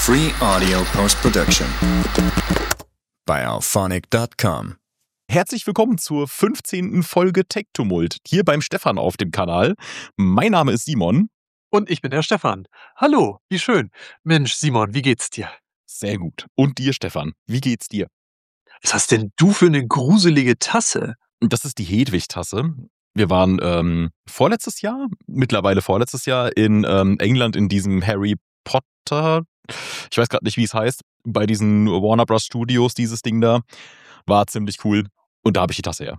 Free Audio Post-Production bei Auphonic.com. Herzlich willkommen zur 15. Folge Tech Tumult, hier beim Stefan auf dem Kanal. Mein Name ist Simon. Und ich bin der Stefan. Hallo, wie schön. Mensch, Simon, wie geht's dir? Sehr gut. Und dir, Stefan, wie geht's dir? Was hast denn du für eine gruselige Tasse? Das ist die Hedwig-Tasse. Wir waren vorletztes Jahr in England in diesem Harry Potter, ich weiß gerade nicht, wie es heißt, bei diesen Warner Bros. Studios, dieses Ding da. War ziemlich cool. Und da habe ich die Tasse her.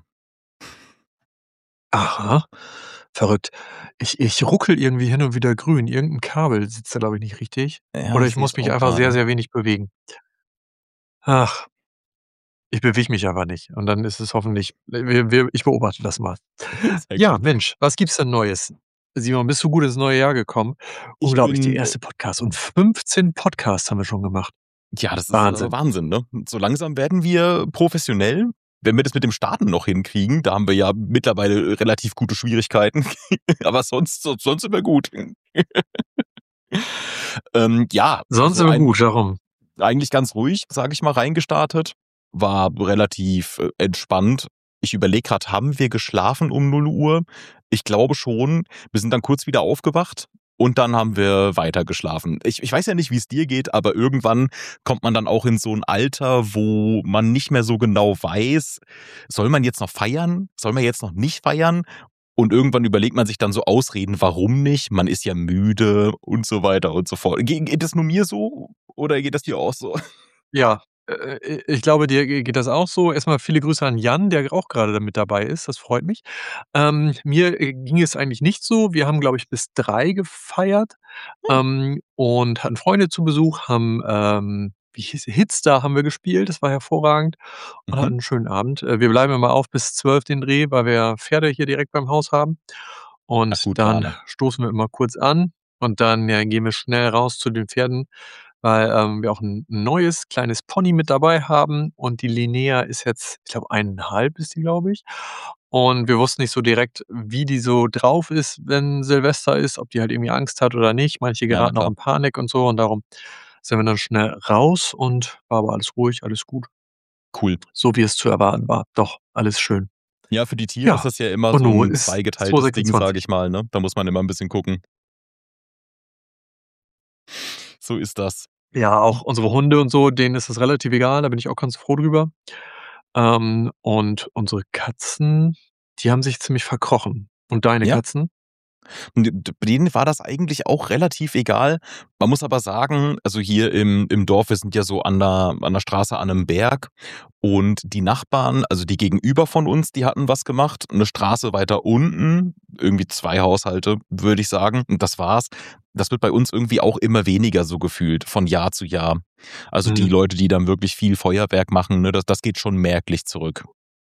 Aha, verrückt. Ich ruckel irgendwie hin und wieder grün. Irgendein Kabel sitzt da, glaube ich, nicht richtig. Ja, Oder ich ich muss seh's mich auch einfach sehr, gerade. sehr wenig bewegen. Ach, ich bewege mich einfach nicht. Und dann ist es hoffentlich ich beobachte das mal. Sehr Ja, gut. Mensch, was gibt's denn Neues? Simon, bist du gut ins neue Jahr gekommen? Ich Unglaublich, der bin, erste Podcast. Und 15 Podcasts haben wir schon gemacht. ja, das ist Wahnsinn. Wahnsinn, ne? So langsam werden wir professionell. Wenn wir das mit dem Starten noch hinkriegen, da haben wir ja mittlerweile relativ gute Schwierigkeiten. Aber sonst sind wir gut. Ja, Sonst also immer gut, darum. eigentlich ganz ruhig, sage ich mal, reingestartet. War relativ entspannt. Ich überlege gerade, haben wir geschlafen um 0 Uhr? Ich glaube schon. Wir sind dann kurz wieder aufgewacht und dann haben wir weiter geschlafen. Ich weiß ja nicht, wie es dir geht, aber irgendwann kommt man dann auch in so ein Alter, wo man nicht mehr so genau weiß, soll man jetzt noch feiern? Soll man jetzt noch nicht feiern? Und irgendwann überlegt man sich dann so Ausreden, warum nicht? Man ist ja müde und so weiter und so fort. Geht es nur mir so oder geht das dir auch so? Ja, ich glaube, dir geht das auch so. Erst mal viele Grüße an Jan, der auch grade da mit dabei ist. Das freut mich. Mir, ging es eigentlich nicht so. Wir haben, glaube ich, bis 3 gefeiert, und hatten Freunde zu Besuch, haben, wie hieß Hitstar haben wir gespielt, das war hervorragend und Mhm. hatten 'n schönen Abend. Wir bleiben immer auf bis 12 den Dreh, weil wir Pferde hier direkt beim Haus haben. Ach, Und gut, dann Plane. stoßen wir immer kurz an und dann, ja, gehen wir schnell raus zu den Pferden, weil, wir auch 'n neues kleines Pony mit dabei haben und die Linnea ist jetzt, ich glaube, 1,5 ist die, glaube ich. Und wir wussten nicht so direkt, wie die so drauf ist, wenn Silvester ist, ob die halt irgendwie Angst hat oder nicht. Manche Ja, na geraten auch klar. in Panik und so und darum sind wir dann schnell raus und war aber alles ruhig, alles gut, Cool. so wie es zu erwarten war. Doch, alles schön. Ja, für die Tiere ist Ja, das ja immer und so nun 'n ist zweigeteiltes Ding, sage 2026. ich mal, ne? Da muss man immer 'n bisschen gucken. So ist das. Ja, auch unsere Hunde und so, denen ist das relativ egal, da bin ich auch ganz froh drüber. Und unsere Katzen, die haben sich ziemlich verkrochen. Und deine Ja. Katzen? Und denen war das eigentlich auch relativ egal. Man muss aber sagen, also hier im Dorf, wir sind ja so an der Straße an 'nem Berg und die Nachbarn, also die gegenüber von uns, die hatten was gemacht. 'Ne Straße weiter unten, irgendwie 2 Haushalte, würde ich sagen, und das war's. Das wird bei uns irgendwie auch immer weniger so gefühlt von Jahr zu Jahr. Also die Mhm. Leute, die dann wirklich viel Feuerwerk machen, ne, das geht schon merklich zurück.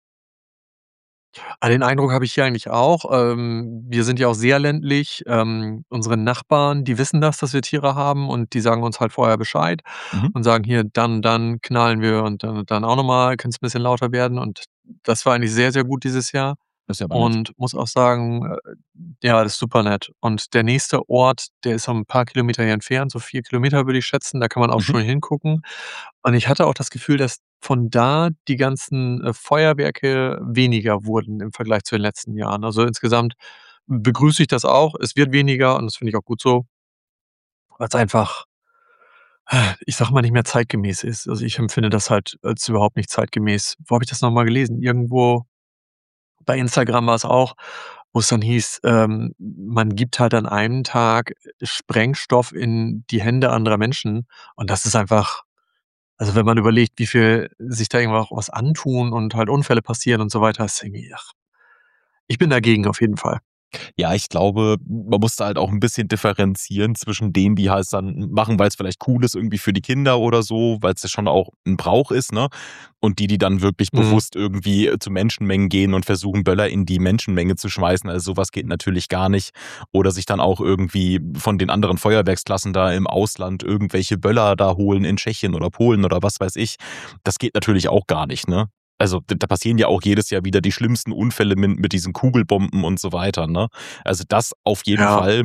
Den Eindruck habe ich hier eigentlich auch. Wir sind ja auch sehr ländlich. Unsere Nachbarn, die wissen das, dass wir Tiere haben und die sagen uns halt vorher Bescheid Mhm. und sagen: „Hier, dann knallen wir und dann auch noch mal, können's 'n bisschen lauter werden?“ Und das war eigentlich sehr, sehr gut dieses Jahr Das ist ja aber nett. und muss auch sagen, ja, das ist super nett. Und der nächste Ort, der ist so 'n paar Kilometer hier entfernt, so 4 Kilometer würde ich schätzen, da kann man auch Mhm. schon hingucken. Und ich hatte auch das Gefühl, dass von da die ganzen, Feuerwerke weniger wurden im Vergleich zu den letzten Jahren. Also, insgesamt begrüße ich das auch. Es wird weniger und das finde ich auch gut so, weil's einfach, ich sage mal, nicht mehr zeitgemäß ist. Also, ich empfinde das halt als überhaupt nicht zeitgemäß. Wo habe ich das noch mal gelesen? Irgendwo bei Instagram war's auch, wo's dann hieß, man gibt halt an einem Tag Sprengstoff in die Hände anderer Menschen und das ist einfach, also, wenn man überlegt, wie viel sich da irgendwo auch was antun und halt Unfälle passieren und so weiter, ist irgendwie, ich bin dagegen auf jeden Fall. Ja, ich glaube, man muss da halt auch 'n bisschen differenzieren zwischen denen, die halt dann machen, weil's vielleicht cool ist irgendwie für die Kinder oder so, weil's ja schon auch 'n Brauch ist, ne? Und die dann wirklich Mhm. bewusst irgendwie zu Menschenmengen gehen und versuchen, Böller in die Menschenmenge zu schmeißen. Also, so was geht natürlich gar nicht. Oder sich dann auch irgendwie von den anderen Feuerwerksklassen da im Ausland irgendwelche Böller da holen in Tschechien oder Polen oder was weiß ich. Das geht natürlich auch gar nicht, ne? Also, da passieren ja auch jedes Jahr wieder die schlimmsten Unfälle mit diesen Kugelbomben und so weiter, ne? Also, das auf jeden Ja. Fall.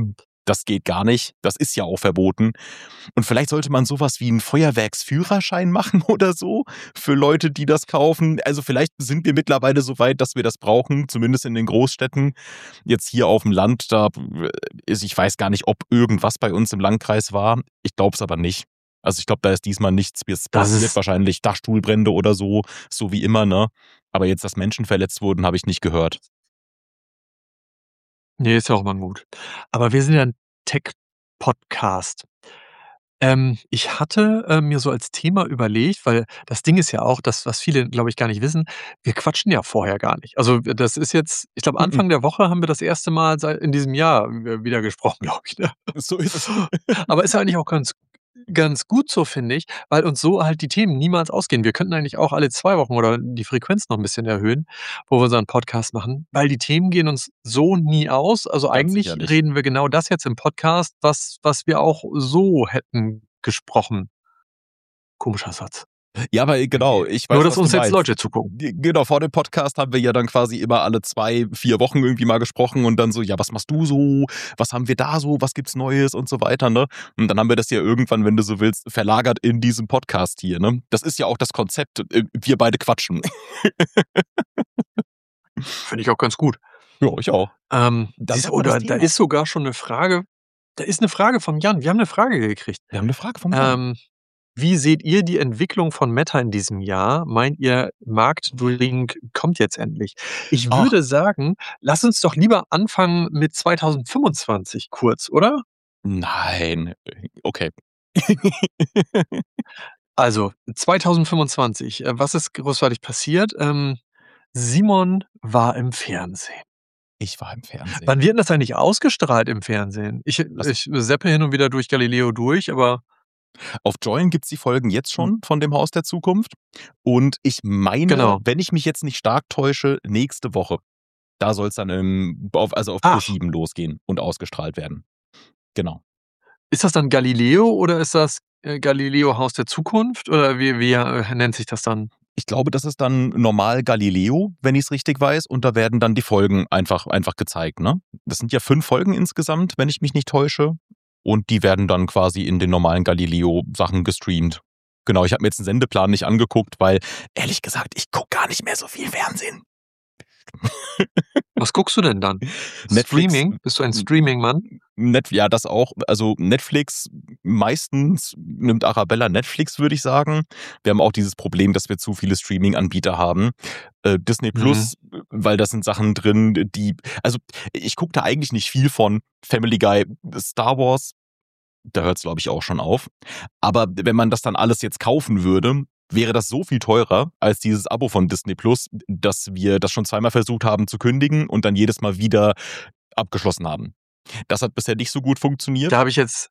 das geht gar nicht. Das ist ja auch verboten. Und vielleicht sollte man sowas wie einen Feuerwerksführerschein machen oder so für Leute, die das kaufen. Also vielleicht sind wir mittlerweile so weit, dass wir das brauchen, zumindest in den Großstädten. Jetzt hier auf dem Land, ich weiß gar nicht, ob irgendwas bei uns im Landkreis war. Ich glaube es aber nicht. Also ich glaube, da ist diesmal nichts passiert, wahrscheinlich Dachstuhlbrände oder so wie immer, ne? Aber jetzt, dass Menschen verletzt wurden, habe ich nicht gehört. Nee, ist ja auch mal gut. Aber wir sind ja 'n Tech-Podcast. Ich hatte, mir so als Thema überlegt, weil das Ding ist ja auch, das, was viele, glaube ich, gar nicht wissen, wir quatschen ja vorher gar nicht. Also, das ist jetzt, ich glaube, Mhm. Anfang der Woche haben wir das erste Mal seit in diesem Jahr, wieder gesprochen, glaube ich, ne? So ist es. Aber ist ja eigentlich auch ganz gut so, finde ich, weil uns so halt die Themen niemals ausgehen. Wir könnten eigentlich auch alle 2 Wochen oder die Frequenz noch 'n bisschen erhöhen, wo wir unseren Podcast machen, weil die Themen gehen uns so nie aus. Also, Ganz eigentlich sicher nicht. reden wir genau das jetzt im Podcast, was wir auch so hätten gesprochen. Komischer Satz. Ja, aber genau, ich weiß, Nur, dass was du uns jetzt meinst. Leute zugucken. Genau, vor dem Podcast haben wir ja dann quasi immer alle 2, 4 Wochen irgendwie mal gesprochen und dann so, ja, was machst du so? Was haben wir da so? Was gibt's Neues und so weiter, ne? Und dann haben wir das ja irgendwann, wenn du so willst, verlagert in diesem Podcast hier, ne? Das ist ja auch das Konzept, wir beide quatschen. Finde ich auch ganz gut. Ja, ich auch. Dann Siehst sag du, mal das da Thema. ist sogar schon 'ne Frage, da ist 'ne Frage vom Jan. Wir haben 'ne Frage gekriegt. Wir haben eine Frage vom Jan. Wie seht ihr die Entwicklung von Meta in diesem Jahr? Meint ihr, Marktdurchbruch kommt jetzt endlich? Ich Ach, würde sagen, lass uns doch lieber anfangen mit 2025 kurz, oder? nein. Okay. Also, 2025, was ist großartig passiert? Simon war im Fernsehen. Ich war im Fernsehen. Wann wird denn das eigentlich ausgestrahlt im Fernsehen? Ich Also, ich zappe hin und wieder durch Galileo durch, aber auf Join gibt's die Folgen jetzt schon von dem Haus der Zukunft. Und ich meine, genau. wenn ich mich jetzt nicht stark täusche, nächste Woche. Da soll's dann auf Ach, ProSieben losgehen und ausgestrahlt werden. Genau. ist das dann Galileo oder ist das, Galileo Haus der Zukunft oder wie nennt sich das dann? Ich glaube, das ist dann normal Galileo, wenn ich's richtig weiß, und da werden dann die Folgen einfach gezeigt, ne? Das sind ja 5 Folgen insgesamt, wenn ich mich nicht täusche. Und die werden dann quasi in den normalen Galileo-Sachen gestreamt. Genau, ich habe mir jetzt 'n Sendeplan nicht angeguckt, weil ehrlich gesagt, ich gucke gar nicht mehr so viel Fernsehen. Was guckst du denn dann? Netflix, Streaming? Bist du ein Streaming-Mann? Ja, das auch. Also Netflix, meistens nimmt Arabella Netflix, würde ich sagen. Wir haben auch dieses Problem, dass wir zu viele Streaming-Anbieter haben. Disney Mhm. Plus, weil da sind Sachen drin, also ich gucke da eigentlich nicht viel von. Family Guy, Star Wars, da hört's, glaube ich, auch schon auf. Aber wenn man das dann alles jetzt kaufen würde, wäre das so viel teurer als dieses Abo von Disney Plus, dass wir das schon zweimal versucht haben zu kündigen und dann jedes Mal wieder abgeschlossen haben. Das hat bisher nicht so gut funktioniert. Da habe ich jetzt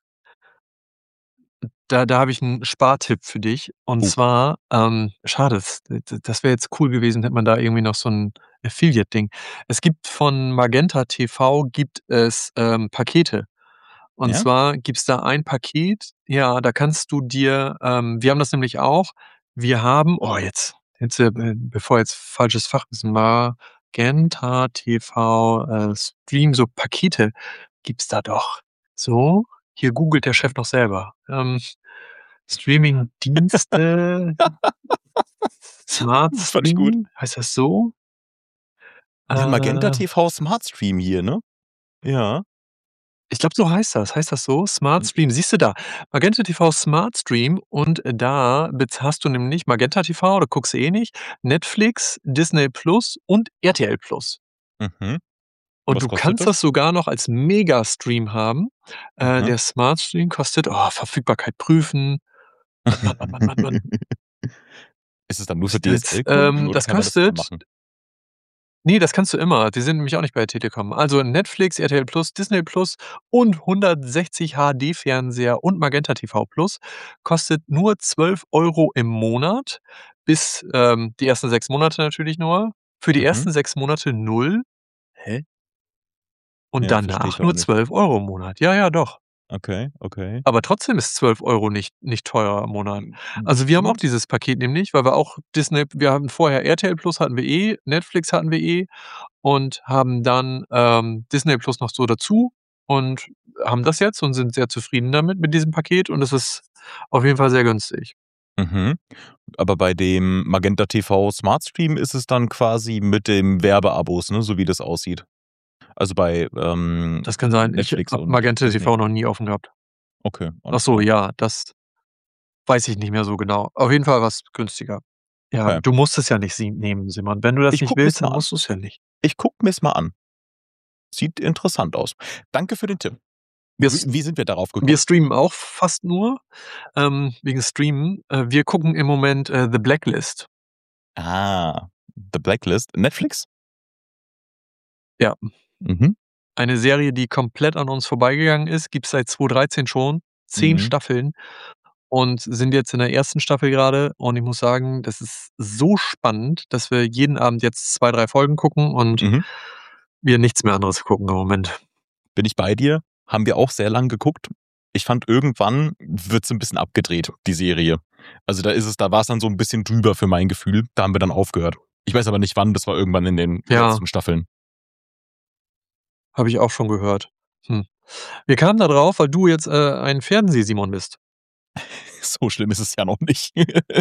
da habe ich 'n Spartipp für dich. Und Oh, zwar, schade, das wäre jetzt cool gewesen, hätte man da irgendwie noch so 'n Affiliate-Ding. Es gibt von Magenta TV gibt es, Pakete. Und ja? zwar gibt's da ein Paket, ja, da kannst du dir wir haben das nämlich auch. Wir haben jetzt, bevor jetzt falsches Fachwissen, Magenta TV, Stream, so Pakete gibt's da doch. So, hier googelt der Chef noch selber. Streamingdienste, Smart Das fand ich gut. Stream, heißt das so? Ja, Magenta Äh TV Smart Stream hier, ne? Ja. Ich glaube, so heißt das. Heißt das so? Smart Hm, Stream. Siehst du da, Magenta TV Smart Stream und da hast du nämlich Magenta TV, da guckst du eh nicht, Netflix, Disney Plus und RTL Plus. mhm. Und Was du kostet kannst das? das sogar noch als Megastream haben. Aha. Der Smart Stream kostet Verfügbarkeit prüfen. Mann, Mann, Mann, Mann, Mann, Mann. Ist es dann nur für Jetzt, DSL-Kunden oder das kann man das immer kostet machen? Ne, das kannst du immer. Die sind nämlich auch nicht bei der Telekom. Also Netflix, RTL Plus, Disney Plus und 160 HD-Fernseher und Magenta TV Plus kostet nur 12 € im Monat bis, die ersten 6 Monate natürlich nur. Für die Mhm. ersten 6 Monate 0. Hä? Und Ja, verstehe danach ich auch nur nicht. 12 € im Monat. Ja, ja, doch. Okay, okay. Aber trotzdem ist 12 € nicht teuer im Monat. Hm, Also, wir haben auch gut. dieses Paket nämlich, weil wir hatten vorher RTL Plus hatten wir Netflix hatten wir und haben dann, Disney Plus noch so dazu. und haben das jetzt und sind sehr zufrieden damit mit diesem Paket und es ist auf jeden Fall sehr günstig. Mhm. Aber bei dem Magenta TV Smart Stream ist es dann quasi mit dem Werbeabos, ne, so wie das aussieht. Also bei Das kann sein. Ich Netflix habe und Magenta Disney. TV noch nie offen gehabt. Okay, Ach alles so, klar. ja, das weiß ich nicht mehr so genau. Auf jeden Fall war's günstiger. Ja, Okay. du musst es ja nicht nehmen, Simon. Wenn du das Ich nicht gucke mir's willst, mal dann an. musst du's ja nicht. Ich gucke mir's mal an. Sieht interessant aus. Danke für den Tipp. Wir Wie sind wir darauf wir gekommen? streamen auch fast nur, wegen Streamen. Wir gucken im Moment, The Blacklist. Ah, The Blacklist. Netflix? Ja. Mhm. Eine Serie, die komplett an uns vorbeigegangen ist, gibt's seit 2013 schon, 10 Mhm. Staffeln und sind jetzt in der ersten Staffel grade und ich muss sagen, das ist so spannend, dass wir jeden Abend jetzt 2, 3 Folgen gucken und Mhm. wir nichts mehr anderes gucken im Moment. Bin ich bei dir. Haben wir auch sehr lang geguckt. Ich fand, irgendwann wird's 'n bisschen abgedreht, die Serie. Also, da war's dann so 'n bisschen drüber für mein Gefühl. Da haben wir dann aufgehört. Ich weiß aber nicht wann, das war irgendwann in den Ja. letzten Staffeln. Habe ich auch schon gehört. Hm. Wir kamen da drauf, weil du jetzt, ein Fernseh-Simon bist. So schlimm ist es ja noch nicht.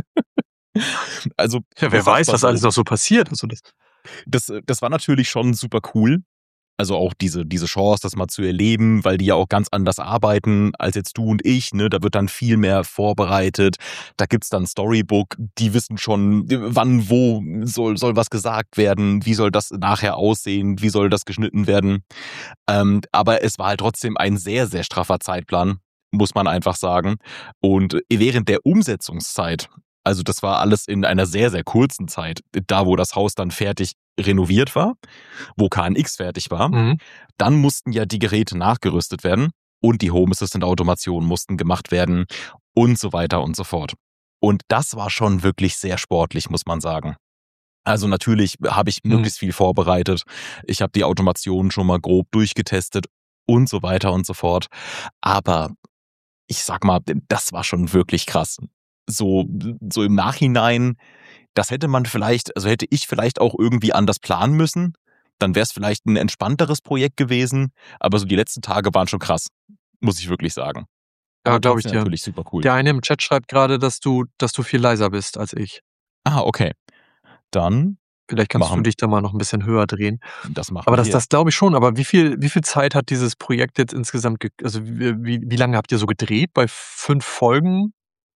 Also, Ja, wer ich sage weiß, mal was alles so noch so passiert. Also, das das war natürlich schon super cool. Also, auch diese Chance, das mal zu erleben, weil die ja auch ganz anders arbeiten als jetzt du und ich, ne? Da wird dann viel mehr vorbereitet. Da gibt's dann Storybook, die wissen schon, wann, wo soll was gesagt werden, wie soll das nachher aussehen, wie soll das geschnitten werden. Aber es war halt trotzdem ein sehr, sehr straffer Zeitplan, muss man einfach sagen. Und während der Umsetzungszeit, also das war alles in einer sehr, sehr kurzen Zeit, da wo das Haus dann fertig renoviert war, wo KNX fertig war, Mhm. dann mussten ja die Geräte nachgerüstet werden und die Home Assistant Automationen mussten gemacht werden und so weiter und so fort. Und das war schon wirklich sehr sportlich, muss man sagen. Also natürlich habe ich Mhm. möglichst viel vorbereitet. Ich habe die Automation schon mal grob durchgetestet und so weiter und so fort. Aber ich sag mal, das war schon wirklich krass. So im Nachhinein, das hätte man vielleicht, also hätte ich vielleicht auch irgendwie anders planen müssen. Dann wäre es vielleicht ein entspannteres Projekt gewesen. Aber so die letzten Tage waren schon krass, muss ich wirklich sagen. Ja, Aber glaube ich trotzdem dir. natürlich super cool. Der eine im Chat schreibt grade, dass du viel leiser bist als ich. Ah, okay. Dann Vielleicht kannst du machen dich da mal noch 'n bisschen höher drehen. das Aber machen das wir. glaube ich schon. Aber wie viel Zeit hat dieses Projekt jetzt insgesamt also, wie lange habt ihr so gedreht bei 5 Folgen?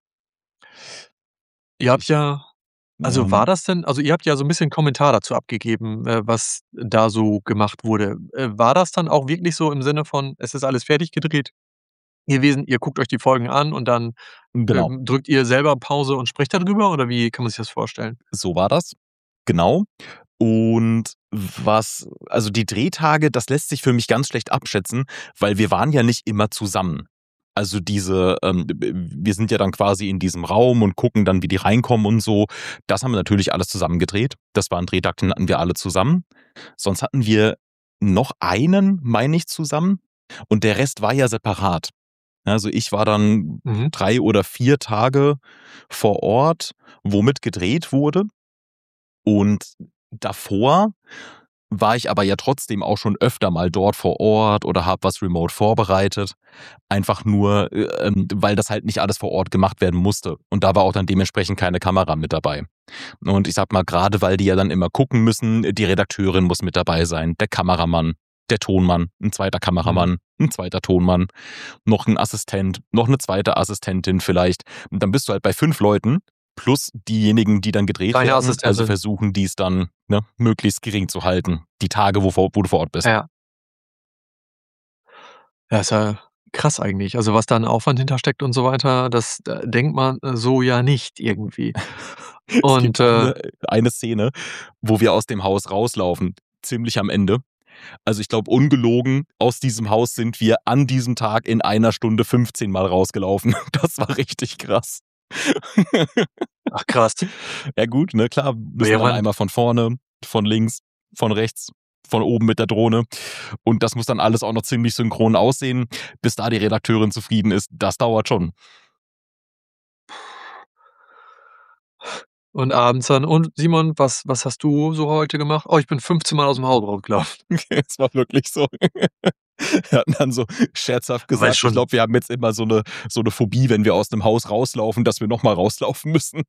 Ihr habt Ich, ja also, war das denn also, ihr habt ja so 'n bisschen Kommentar dazu abgegeben, was da so gemacht wurde. War das dann auch wirklich so im Sinne von: „Es ist alles fertig gedreht gewesen, ihr guckt euch die Folgen an und dann, Genau, drückt ihr selber Pause und spricht da drüber“, oder wie kann man sich das vorstellen? so war das. Genau. Und also die Drehtage, das lässt sich für mich ganz schlecht abschätzen, weil wir waren ja nicht immer zusammen. Also wir sind ja dann quasi in diesem Raum und gucken dann, wie die reinkommen und so. Das haben wir natürlich alles zusammen gedreht. Das war ein Drehtag, den hatten wir alle zusammen. Sonst hatten wir noch einen, meine ich, zusammen. Und der Rest war ja separat. Also ich war dann Mhm. 3 oder 4 Tage vor Ort, womit gedreht wurde. Und davor war ich aber ja trotzdem auch schon öfter mal dort vor Ort oder habe was remote vorbereitet. Einfach nur, weil das halt nicht alles vor Ort gemacht werden musste. Und da war auch dann dementsprechend keine Kamera mit dabei. Und ich sag mal, gerade weil die ja dann immer gucken müssen, die Redakteurin muss mit dabei sein, der Kameramann, der Tonmann, ein zweiter Mhm. Kameramann, ein zweiter Tonmann, noch ein Assistent, noch eine zweite Assistentin vielleicht. Und dann bist du halt bei 5 Leuten plus diejenigen, die dann gedreht Deine werden. Also Assistentin. versuchen die es dann, ne, möglichst gering zu halten, die Tage, wo du vor Ort bist. Ja. Ja, ist ja krass eigentlich. Also, was da an Aufwand hintersteckt und so weiter, das, denkt man, so ja nicht irgendwie. Es gibt Und, eine Szene, wo wir aus dem Haus rauslaufen, ziemlich am Ende. Also ich glaube, ungelogen, aus diesem Haus sind wir an diesem Tag in 1 Stunde 15 Mal rausgelaufen. Das war richtig krass. ach krass. Ja gut, ne, klar, müssen Ja, dann man einmal von vorne, von links, von rechts, von oben mit der Drohne. Und das muss dann alles auch noch ziemlich synchron aussehen. Bis da die Redakteurin zufrieden ist, das dauert schon. und abends dann: „Und Simon, was hast du so heute gemacht?“ „Oh, ich bin 15 Mal aus'm Haus rausgelaufen.“ Es war wirklich so. Wir hatten dann so scherzhaft Weil gesagt, ich schon glaube, wir haben jetzt immer so 'ne Phobie, wenn wir aus 'nem Haus rauslaufen, dass wir noch mal rauslaufen müssen.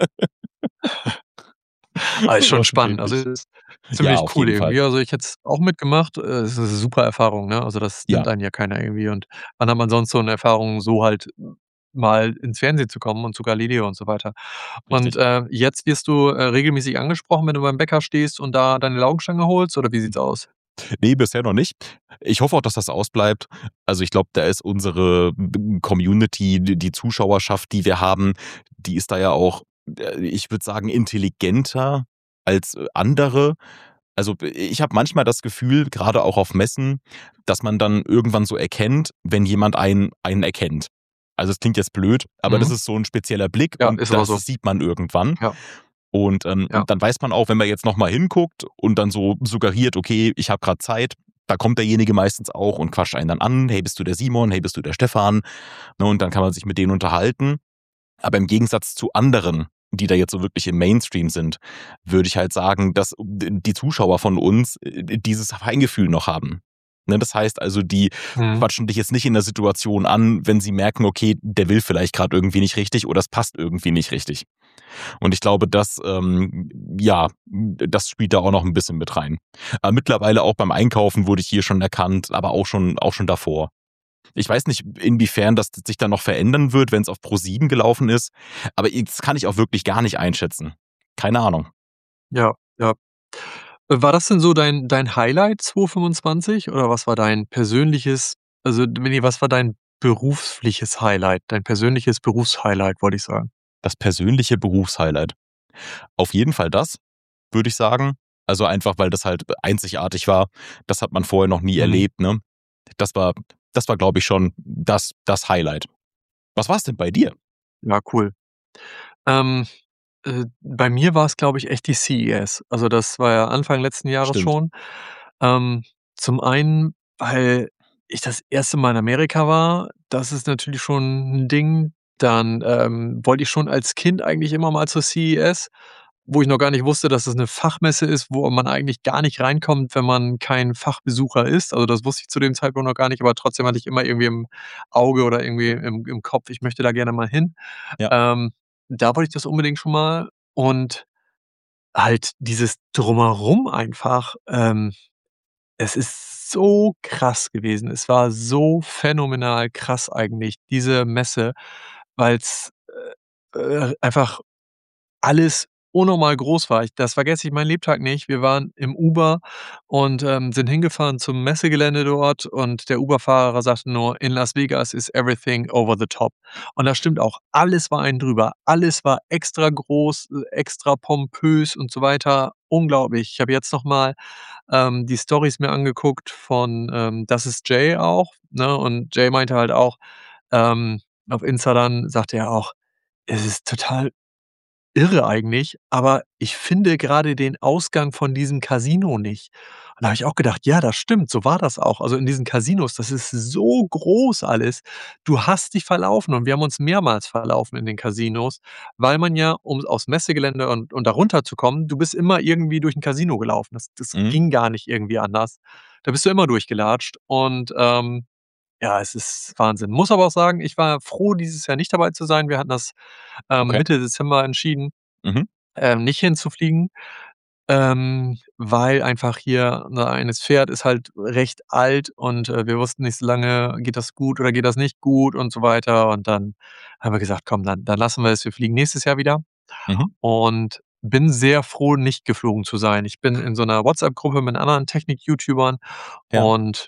ist schon War schon spannend. Also, dämlich. ist Ja, ziemlich auf cool jeden Fall. irgendwie. Also, ich hätte es auch mitgemacht. Es ist 'ne super Erfahrung, ne? Also, das nimmt Ja, einen ja keiner irgendwie. Und wann hat man sonst so 'ne Erfahrung, so halt mal ins Fernsehen zu kommen und zu Galileo und so weiter. Und, richtig. jetzt wirst du, regelmäßig angesprochen, wenn du beim Bäcker stehst und da deine Laugenstange holst, oder wie sieht's aus? Ne, bisher noch nicht. Ich hoffe auch, dass das ausbleibt. Also, ich glaube, da ist unsere Community, die Zuschauerschaft, die wir haben, die ist da ja auch, ich würde sagen, intelligenter als andere. Also, ich habe manchmal das Gefühl, gerade auch auf Messen, dass man dann irgendwann so erkennt, wenn jemand einen erkennt. Also, es klingt jetzt blöd, aber das Mhm. ist so 'n spezieller Blick Ja, und ist aber das so. sieht man irgendwann. Ja, Und, ja. dann weiß man auch, wenn man jetzt noch mal hinguckt und dann so suggeriert: „Okay, ich habe grad Zeit“, da kommt derjenige meistens auch und quatscht einen dann an: „Hey, bist du der Simon? Hey, bist du der Stefan?“ Ne, und dann kann man sich mit denen unterhalten. Aber im Gegensatz zu anderen, die da jetzt so wirklich im Mainstream sind, würde ich halt sagen, dass die Zuschauer von uns, dieses Feingefühl noch haben. Ne, das heißt also, die Mhm. quatschen dich jetzt nicht in der Situation an, wenn sie merken: „Okay, der will vielleicht grad irgendwie nicht richtig oder es passt irgendwie nicht richtig.“ Und ich glaube, das, ja, das spielt da auch noch 'n bisschen mit rein. Aber mittlerweile auch beim Einkaufen wurde ich hier schon erkannt, aber auch schon davor. Ich weiß nicht, inwiefern das sich dann noch verändern wird, wenn's auf ProSieben gelaufen ist, aber das kann ich auch wirklich gar nicht einschätzen. Keine Ahnung. Ja, ja. War das denn so dein Highlight 2025 oder was war dein persönliches, also, ne, was war dein berufliches Highlight, dein persönliches Berufshighlight, wollte ich sagen? Das persönliche Berufshighlight. Auf jeden Fall das, würde ich sagen. Also, einfach, weil das halt einzigartig war. Das hat man vorher noch nie Mhm. erlebt, ne? Das war glaube ich, schon das Highlight. Was war's denn bei dir? Ja, cool. Ähm, bei mir war's, glaube ich, echt die CES. Also, das war ja Anfang letzten Jahres Stimmt. schon. Ähm, zum einen, weil ich das erste Mal in Amerika war. Das ist natürlich schon 'n Ding. Dann, wollte ich schon als Kind eigentlich immer mal zur CES, wo ich noch gar nicht wusste, dass es 'ne Fachmesse ist, wo man eigentlich gar nicht reinkommt, wenn man kein Fachbesucher ist. Also, das wusste ich zu dem Zeitpunkt noch gar nicht, aber trotzdem hatte ich immer irgendwie im Auge oder irgendwie im Kopf, ich möchte da gerne mal hin. Ja. Ähm, da wollte ich das unbedingt schon mal, und halt dieses Drumherum einfach, es ist so krass gewesen. Es war so phänomenal krass eigentlich, diese Messe, weil's, einfach alles unnormal groß war. Das vergesse ich meinen Lebtag nicht. Wir waren im Uber und, sind hingefahren zum Messegelände dort, und der Uber-Fahrer sagte nur: „In Las Vegas is everything over the top.“ Und das stimmt auch. Alles war einen drüber. Alles war extra groß, extra pompös und so weiter. Unglaublich. Ich habe jetzt noch mal, die Storys mir angeguckt von, „Das ist Jay“ auch, ne? Und Jay meinte halt auch, auf Insta dann sagte er auch: „Es ist total irre eigentlich, aber ich finde grade den Ausgang von diesem Casino nicht.“ Und da habe ich auch gedacht: „Ja, das stimmt, so war das auch.“ Also, in diesen Casinos, das ist so groß alles. Du hast dich verlaufen, und wir haben uns mehrmals verlaufen in den Casinos, weil man ja, um aufs Messegelände und da runterzukommen, du bist immer irgendwie durch 'n Casino gelaufen. Das Mhm. ging gar nicht irgendwie anders. Da bist du immer durchgelatscht, und, ja, es ist Wahnsinn. Muss aber auch sagen, ich war froh, dieses Jahr nicht dabei zu sein. Wir hatten das, Okay. Mitte Dezember entschieden, Mhm. nicht hinzufliegen, weil einfach hier unser eines Pferd ist halt recht alt, und, wir wussten nicht so lange, geht das gut oder geht das nicht gut und so weiter. Und dann haben wir gesagt: „Komm, dann lassen wir es. Wir fliegen nächstes Jahr wieder.“ Mhm. Und bin sehr froh, nicht geflogen zu sein. Ich bin in so 'ner WhatsApp-Gruppe mit anderen Technik-YouTubern, Ja. und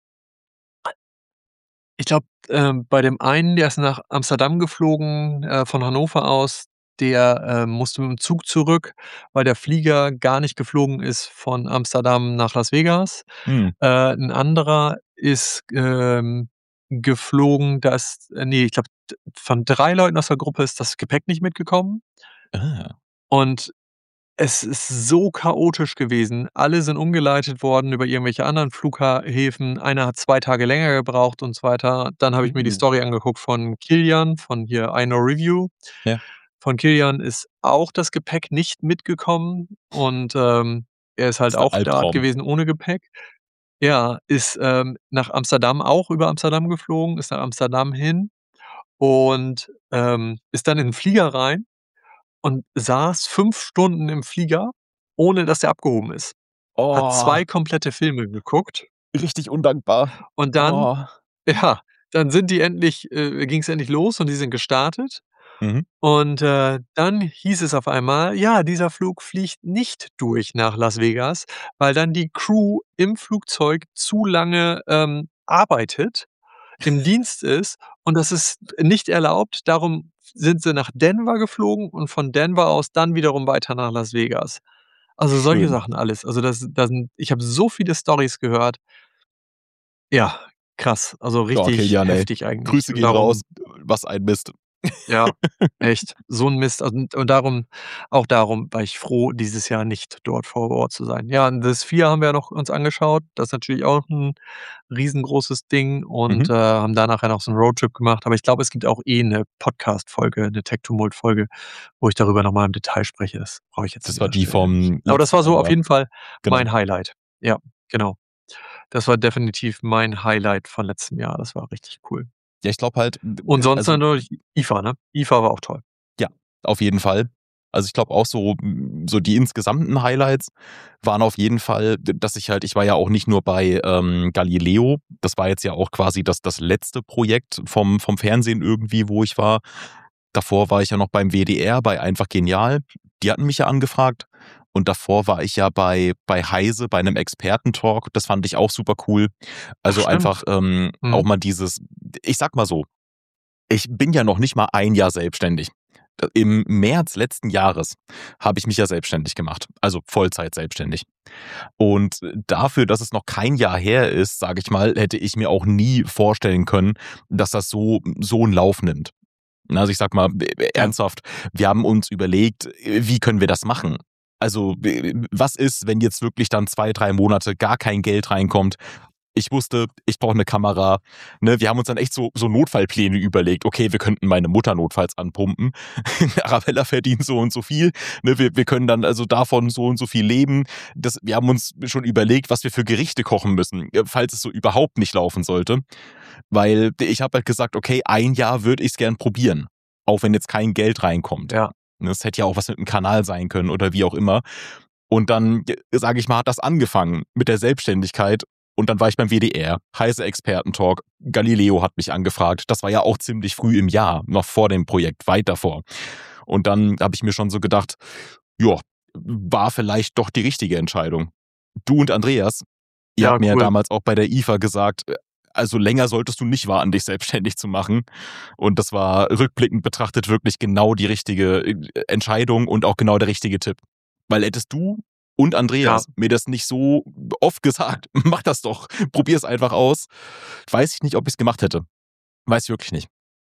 ich glaube, bei dem einen, der ist nach Amsterdam geflogen, von Hannover aus, der, musste mit'm Zug zurück, weil der Flieger gar nicht geflogen ist von Amsterdam nach Las Vegas. Mhm. 'N anderer ist, geflogen, ne, ich glaube, von 3 Leuten aus der Gruppe ist das Gepäck nicht mitgekommen. Ah. Und es ist so chaotisch gewesen. Alle sind umgeleitet worden über irgendwelche anderen Flughäfen. Einer hat 2 Tage länger gebraucht und so weiter. Dann habe ich mir die Uh. Story angeguckt von Kilian von hier I Know Review. Ja. Von Kilian ist auch das Gepäck nicht mitgekommen, und, er ist halt Ist 'n auch dort Albtraum. gewesen ohne Gepäck. Ja, ist, nach Amsterdam auch über Amsterdam geflogen, ist nach Amsterdam hin und, ist dann in 'n Flieger rein und saß 5 Stunden im Flieger, ohne dass er abgehoben ist. Hat Oh, 2 komplette Filme geguckt richtig undankbar. und dann Oh. ja, dann sind die endlich ging's endlich los und die sind gestartet. Mhm. Und, dann hieß es auf einmal: „Ja, dieser Flug fliegt nicht durch nach Las Vegas, weil dann die Crew im Flugzeug zu lange, arbeitet, im Dienst ist und das ist nicht erlaubt. Darum sind sie nach Denver geflogen und von Denver aus dann wiederum weiter nach Las Vegas.“ Also, solche Schön. Sachen alles. Also, das da sind ich habe so viele Storys gehört. Ja, krass. Also, Ja, richtig Kilian, ey. heftig eigentlich. Grüße Und gehen raus. darum Was ein Mist. ja, echt, so 'n Mist. Und darum auch darum war ich froh, dieses Jahr nicht dort vor Ort zu sein. Ja, und das 4 haben wir noch uns angeschaut. Das ist natürlich auch 'n riesengroßes Ding und, Mhm. haben da nachher noch so 'n Roadtrip gemacht. Aber ich glaube, es gibt auch 'ne Podcast-Folge, 'ne Tech-Tumult-Folge, wo ich darüber noch mal im Detail spreche. Das brauche ich jetzt an Das war dieser die Stelle nicht. vom Aber das letzten war Jahr, so auf oder? jeden Fall Genau. mein Highlight. Ja, genau. Das war definitiv mein Highlight von letztem Jahr. Das war richtig cool. Ja, ich glaube halt, Und sonst also natürlich IFA, ne? IFA war auch toll. ja, auf jeden Fall. Also, ich glaube auch so so die insgesamten Highlights waren auf jeden Fall, dass ich war ja auch nicht nur bei, Galileo. Das war jetzt ja auch quasi das letzte Projekt vom Fernsehen irgendwie, wo ich war. Davor war ich ja noch beim WDR, bei Einfach Genial. Die hatten mich ja angefragt. Und davor war ich ja bei Heise, bei einem Expertentalk. Das fand ich auch super cool. Ach Also einfach, stimmt. auch Mhm. mal dieses, ich sag mal so, ich bin ja noch nicht mal ein Jahr selbstständig. Im März letzten Jahres habe ich mich ja selbstständig gemacht, also Vollzeit selbstständig. Und dafür, dass es noch kein Jahr her ist, sage ich mal, hätte ich mir auch nie vorstellen können, dass das so einen Lauf nimmt. Also ich sag mal, Ja. ernsthaft, wir haben uns überlegt, wie können wir das machen? Also, was ist, wenn jetzt wirklich dann 2, 3 Monate gar kein Geld reinkommt? Ich wusste, ich brauche eine Kamera. Ne, wir haben uns dann echt so Notfallpläne überlegt. Okay, wir könnten meine Mutter notfalls anpumpen. Arabella verdient so und so viel. Ne, wir können dann also davon so und so viel leben. Wir haben uns schon überlegt, was wir für Gerichte kochen müssen, falls es so überhaupt nicht laufen sollte. Weil ich habe halt gesagt, okay, ein Jahr würde ich es gern probieren. Auch wenn jetzt kein Geld reinkommt. Ja. Ne, das hätte ja auch was mit dem Kanal sein können oder wie auch immer. Und dann, sage ich mal, hat das angefangen mit der Selbstständigkeit. Und dann war ich beim WDR, Heise Expertentalk, Galileo hat mich angefragt. Das war ja auch ziemlich früh im Jahr, noch vor dem Projekt, weit davor. Und dann habe ich mir schon so gedacht, ja, war vielleicht doch die richtige Entscheidung. Du und Andreas, ihr Ja, habt mir ja cool. damals auch bei der IFA gesagt, also länger solltest du nicht warten, dich selbstständig zu machen. Und das war rückblickend betrachtet wirklich genau die richtige Entscheidung und auch genau der richtige Tipp. Weil hättest du und Ja. Andreas mir das nicht so oft gesagt, mach das doch, probier es einfach aus, weiß ich nicht, ob ich es gemacht hätte. Weiß ich wirklich nicht.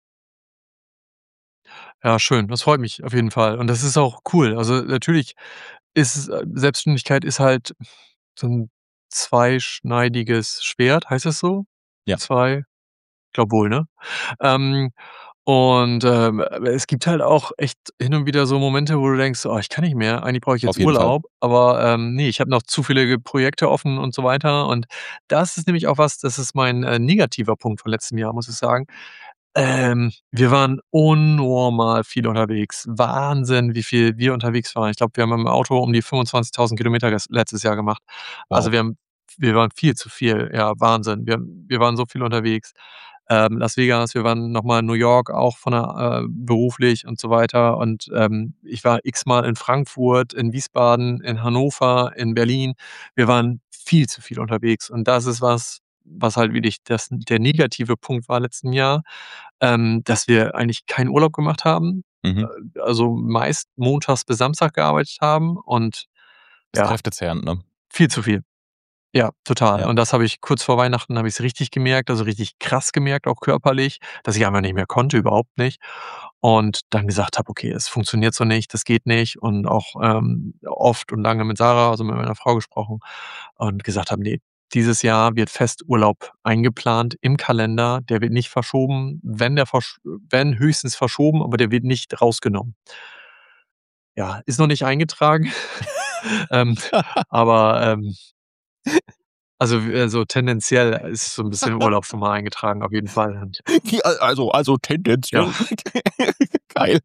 Ja, schön. Das freut mich auf jeden Fall. Und das ist auch cool. Also, natürlich ist Selbstständigkeit ist halt so 'n zweischneidiges Schwert. Heißt das so? Ja, Zwei glaube wohl, ne? Ähm, und, es gibt halt auch echt hin und wieder so Momente, wo du denkst: „Oh, ich kann nicht mehr. Eigentlich brauche ich jetzt auf jeden Fall. Urlaub, aber, ne, ich habe noch zu viele Projekte offen“ und so weiter. Und das ist nämlich auch was das ist mein, negativer Punkt von letztem Jahr, muss ich sagen. Wir waren unnormal viel unterwegs. Wahnsinn, wie viel wir unterwegs waren. Ich glaube, wir haben im Auto um die 25.000 Kilometer letztes Jahr gemacht. Also, Wow. wir waren viel zu viel. Ja, Wahnsinn. Wir waren so viel unterwegs. Las Vegas, wir waren noch mal in New York, auch von der beruflich und so weiter. Und, ich war x-mal in Frankfurt, in Wiesbaden, in Hannover, in Berlin. Wir waren viel zu viel unterwegs. Und das ist was halt wirklich der negative Punkt war letzten Jahr, dass wir eigentlich keinen Urlaub gemacht haben, Mhm. also meist montags bis Samstag gearbeitet haben und Ist ja, kräftezehrend, ne? viel zu viel. Ja, total. Ja. Und das habe ich kurz vor Weihnachten habe ich's richtig gemerkt, also richtig krass gemerkt, auch körperlich, dass ich einfach nicht mehr konnte, überhaupt nicht. Und dann gesagt habe: „Okay, es funktioniert so nicht, das geht nicht.“ Und auch, oft und lange mit Sarah, also mit meiner Frau gesprochen und gesagt habe: „Ne, dieses Jahr wird fest Urlaub eingeplant im Kalender, der wird nicht verschoben. Wenn höchstens verschoben, aber der wird nicht rausgenommen.“ Ja, ist noch nicht eingetragen, ähm, aber, Also tendenziell ist so ein bisschen Urlaub schon mal eingetragen, auf jeden Fall. Ja, also tendenziell. Ja. Geil.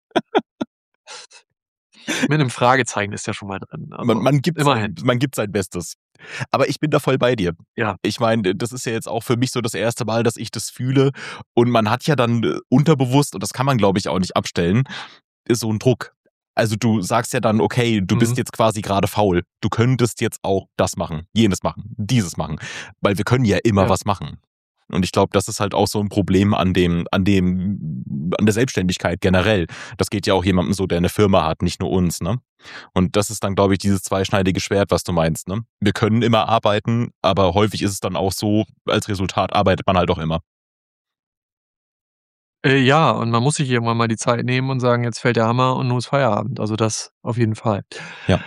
Mit 'nem Fragezeichen ist ja schon mal drin. Also, Man gibt immerhin. sein Bestes. Aber ich bin da voll bei dir. Ja. Ich meine, das ist ja jetzt auch für mich so das erste Mal, dass ich das fühle. Und man hat ja dann unterbewusst, und das kann man, glaube ich, auch nicht abstellen, ist so ein Druck. Also du sagst ja dann, okay, du bist jetzt quasi gerade faul. Du könntest jetzt auch das machen, jenes machen, dieses machen. Weil wir können ja immer was machen. Und ich glaube, das ist halt auch so ein Problem an der Selbstständigkeit generell. Das geht ja auch jemandem so, der eine Firma hat, nicht nur uns, ne? Und das ist dann, glaube ich, dieses zweischneidige Schwert, was du meinst, ne? Wir können immer arbeiten, aber häufig ist es dann auch so, als Resultat arbeitet man halt auch immer. Ja, und man muss sich irgendwann mal die Zeit nehmen und sagen: „Jetzt fällt der Hammer und nun ist Feierabend.“ Also, das auf jeden Fall. Ja.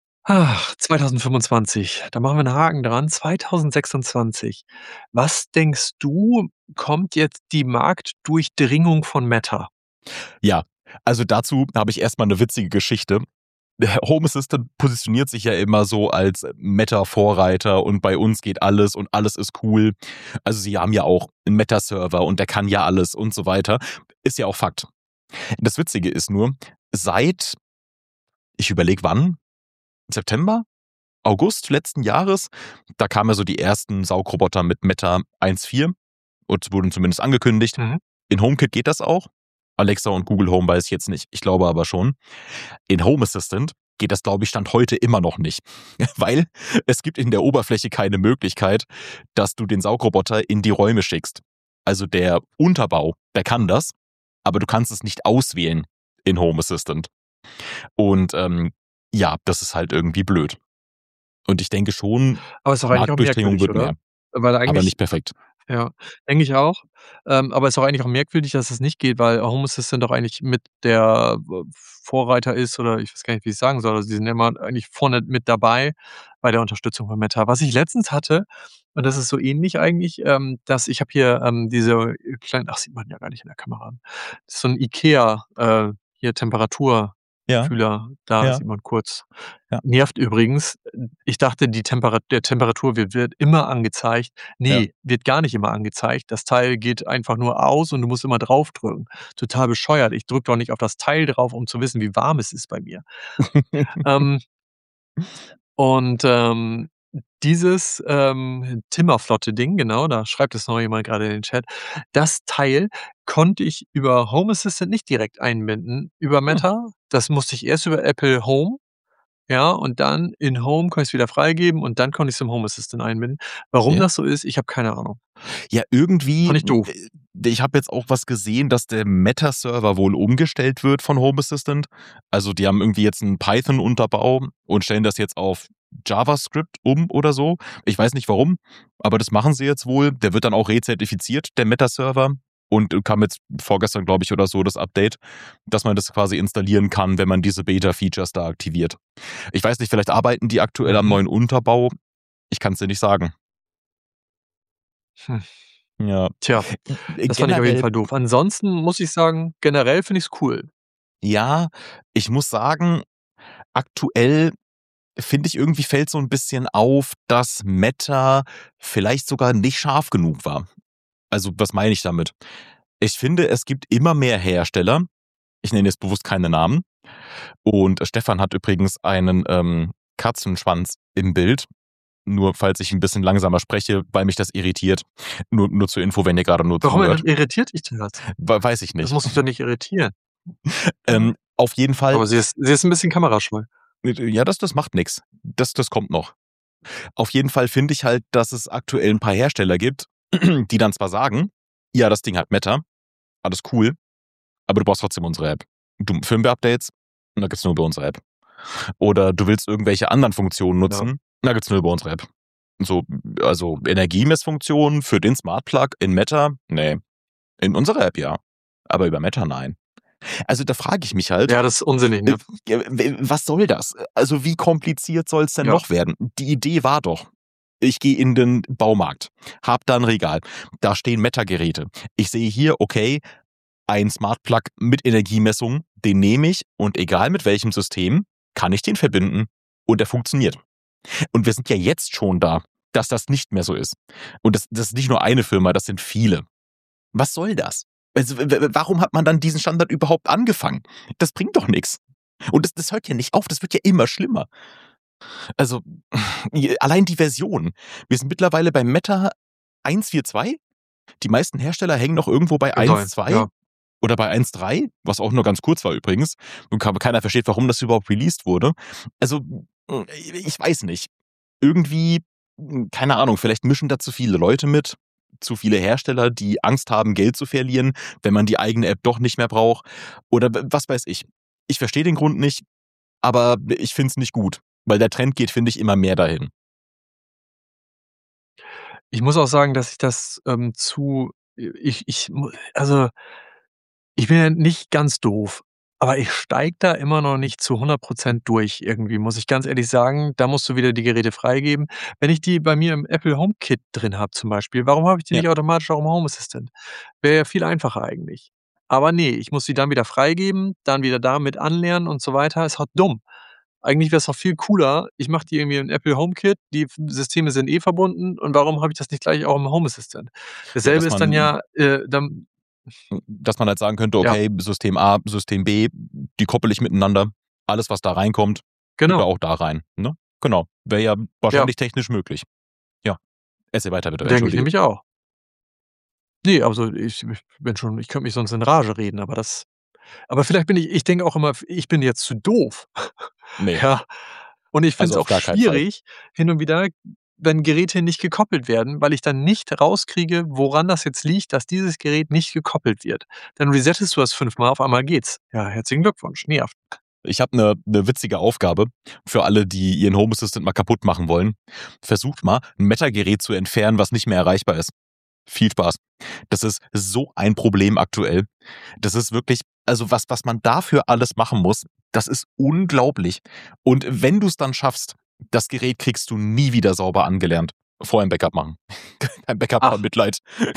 2025, da machen wir 'n Haken dran. 2026. Was denkst du, kommt jetzt die Marktdurchdringung von Meta? Ja, also dazu habe ich erst mal 'ne witzige Geschichte. Der Home Assistant positioniert sich ja immer so als Meta-Vorreiter und bei uns geht alles und alles ist cool. Also sie haben ja auch 'n Meta-Server und der kann ja alles und so weiter. Ist ja auch Fakt. Das Witzige ist nur, seit ich überlege wann, September, August letzten Jahres, da kamen ja so die ersten Saugroboter mit Meta 1.4 und wurden zumindest angekündigt. Mhm. In HomeKit geht das auch. Alexa und Google Home weiß ich jetzt nicht. Ich glaube aber schon. In Home Assistant geht das, glaube ich, Stand heute immer noch nicht. Weil es gibt in der Oberfläche keine Möglichkeit, dass du den Saugroboter in die Räume schickst. Also der Unterbau, der kann das, aber du kannst es nicht auswählen in Home Assistant. Und ja, das ist halt irgendwie blöd. Und ich denke schon, Aber ist doch eigentlich auch Marktdurchdringung merkwürdig, wird oder? mehr, Weil aber eigentlich nicht perfekt. ja, denke ich auch. Aber ist auch eigentlich auch merkwürdig, dass es nicht geht, weil Home Assistant doch eigentlich mit der Vorreiter ist oder ich weiß gar nicht, wie ich's sagen soll. Also, die sind immer eigentlich vorne mit dabei bei der Unterstützung von Meta. Was ich letztens hatte, und das ist so ähnlich eigentlich, dass ich habe hier, diese kleinen sieht man ja gar nicht in der Kamera. Das ist so 'n IKEA, hier Ja, Temperaturfühler, da ja, sieht man kurz. ja, Nervt übrigens. Ich dachte, der Temperaturwert wird immer angezeigt. ja. Ne, wird gar nicht immer angezeigt. Das Teil geht einfach nur aus und du musst immer draufdrücken. Total bescheuert. Ich drücke doch nicht auf das Teil drauf, um zu wissen, wie warm es ist bei mir. Ähm, und, dieses, Timmerflotte-Ding, genau, da schreibt es noch jemand grade in den Chat. Das Teil konnte ich über Home Assistant nicht direkt einbinden über Hm, Meta. Das musste ich erst über Apple Home, ja, und dann in Home konnte ich's wieder freigeben und dann konnte ich's im Home Assistant einbinden. Warum ja. das so ist, ich habe keine Ahnung. Ja, irgendwie, Fand ich doof. ich habe jetzt auch was gesehen, dass der Meta-Server wohl umgestellt wird von Home Assistant. Also die haben irgendwie jetzt einen Python-Unterbau und stellen das jetzt auf JavaScript um oder so. Ich weiß nicht warum, aber das machen sie jetzt wohl. Der wird dann auch rezertifiziert, der Meta-Server. Und kam jetzt vorgestern, glaube ich, oder so das Update, dass man das quasi installieren kann, wenn man diese Beta-Features da aktiviert. Ich weiß nicht, vielleicht arbeiten die aktuell am Mhm. neuen Unterbau. Ich kann es dir nicht sagen. Hm. Ja. Tja, das fand ich auf jeden Generell, Fall doof. Ansonsten muss ich sagen, generell finde ich's cool. ja, ich muss sagen, aktuell finde ich irgendwie fällt so ein bisschen auf, dass Meta vielleicht sogar nicht scharf genug war. Also, was meine ich damit? Ich finde, es gibt immer mehr Hersteller, ich nenne jetzt bewusst keine Namen, und Stefan hat übrigens einen, Katzenschwanz im Bild, nur falls ich ein bisschen langsamer spreche, weil mich das irritiert. Nur zur Info, wenn ihr gerade nur Warum zuhört. irritiert dich denn das? Weiß ich Das nicht. muss dich doch nicht irritieren. Ja. Auf jeden Fall, Aber sie ist 'n bisschen kamerascheu. ja, das macht nix. Das kommt noch. Auf jeden Fall finde ich halt, dass es aktuell ein paar Hersteller gibt, die dann zwar sagen: „Ja, das Ding hat Meta, alles cool, aber du brauchst trotzdem unsere App. Du Firmware-Updates, da gibt's nur über unsere App. Oder du willst irgendwelche anderen Funktionen Ja. nutzen, da gibt's nur über unsere App.“ So, also Energiemessfunktionen für den Smart Plug in Meta, ne. In unserer App ja, aber über Meta nein. Also, da frage ich mich halt, Ja, das ist unsinnig, ne? was soll das? Also, wie kompliziert soll's denn Ja. noch werden? Die Idee war doch, ich gehe in den Baumarkt, habe da 'n Regal, da stehen Meta-Geräte. Ich sehe hier, okay, ein Smart Plug mit Energiemessung, den nehme ich und egal mit welchem System, kann ich den verbinden und der funktioniert. Und wir sind ja jetzt schon da. dass das nicht mehr so ist. Und das ist nicht nur eine Firma, das sind viele. Was soll das? Also, warum hat man dann diesen Standard überhaupt angefangen? Das bringt doch nichts. Und das hört ja nicht auf, das wird ja immer schlimmer. Also, allein die Version. Wir sind mittlerweile bei Meta 1.4.2. Die meisten Hersteller hängen noch irgendwo bei 1.2 Ja. oder bei 1.3, was auch nur ganz kurz war übrigens. Und keiner versteht, warum das überhaupt released wurde. Also, ich weiß nicht. Irgendwie, keine Ahnung, vielleicht mischen da zu viele Leute mit, zu viele Hersteller, die Angst haben, Geld zu verlieren, wenn man die eigene App doch nicht mehr braucht. Oder was weiß ich. Ich verstehe den Grund nicht, aber ich finde es nicht gut, weil der Trend geht, finde ich, immer mehr dahin. Ich muss auch sagen, dass ich das, also, ich bin ja nicht ganz doof, aber ich steige da immer noch nicht zu 100% durch irgendwie, muss ich ganz ehrlich sagen. Da musst du wieder die Geräte freigeben. Wenn ich die bei mir im Apple HomeKit drin habe zum Beispiel, warum habe ich die Ja. nicht automatisch auch im Home Assistant? Wäre ja viel einfacher eigentlich. Aber ne, ich muss die dann wieder freigeben, dann wieder damit anlernen und so weiter. Ist halt dumm. Eigentlich wäre es doch viel cooler, ich mache die irgendwie in Apple HomeKit, die Systeme sind eh verbunden und warum habe ich das nicht gleich auch im Home Assistant? Ja, Dasselbe ist dann ja, dann dass man halt sagen könnte, ja, okay, System A, System B, die koppel ich miteinander. Alles, was da reinkommt, tut er genau. auch da rein. Ne? Genau. Wäre ja Ja, wahrscheinlich technisch möglich. Ja. Erzähl weiter bitte, denke ich entschuldige. nämlich auch. Ne, also ich könnte mich sonst in Rage reden, aber vielleicht bin ich denke auch immer, ich bin jetzt zu doof. Nee, Ja. Und ich finde also es auf auch gar keinen Fall. schwierig hin und wieder, wenn Geräte nicht gekoppelt werden, weil ich dann nicht rauskriege, woran das jetzt liegt, dass dieses Gerät nicht gekoppelt wird. Dann resettest du das 5-mal, auf einmal geht's. Ja, herzlichen Glückwunsch, nervt. Ich habe eine witzige Aufgabe für alle, die ihren Home Assistant mal kaputt machen wollen. Versucht mal, ein Meta-Gerät zu entfernen, was nicht mehr erreichbar ist. Viel Spaß. Das ist so ein Problem aktuell. Das ist wirklich, also was man dafür alles machen muss, das ist unglaublich. Und wenn du es dann schaffst, das Gerät kriegst du nie wieder sauber angelernt. Vorher ein Backup machen. Kein Backup von Ach, Mitleid.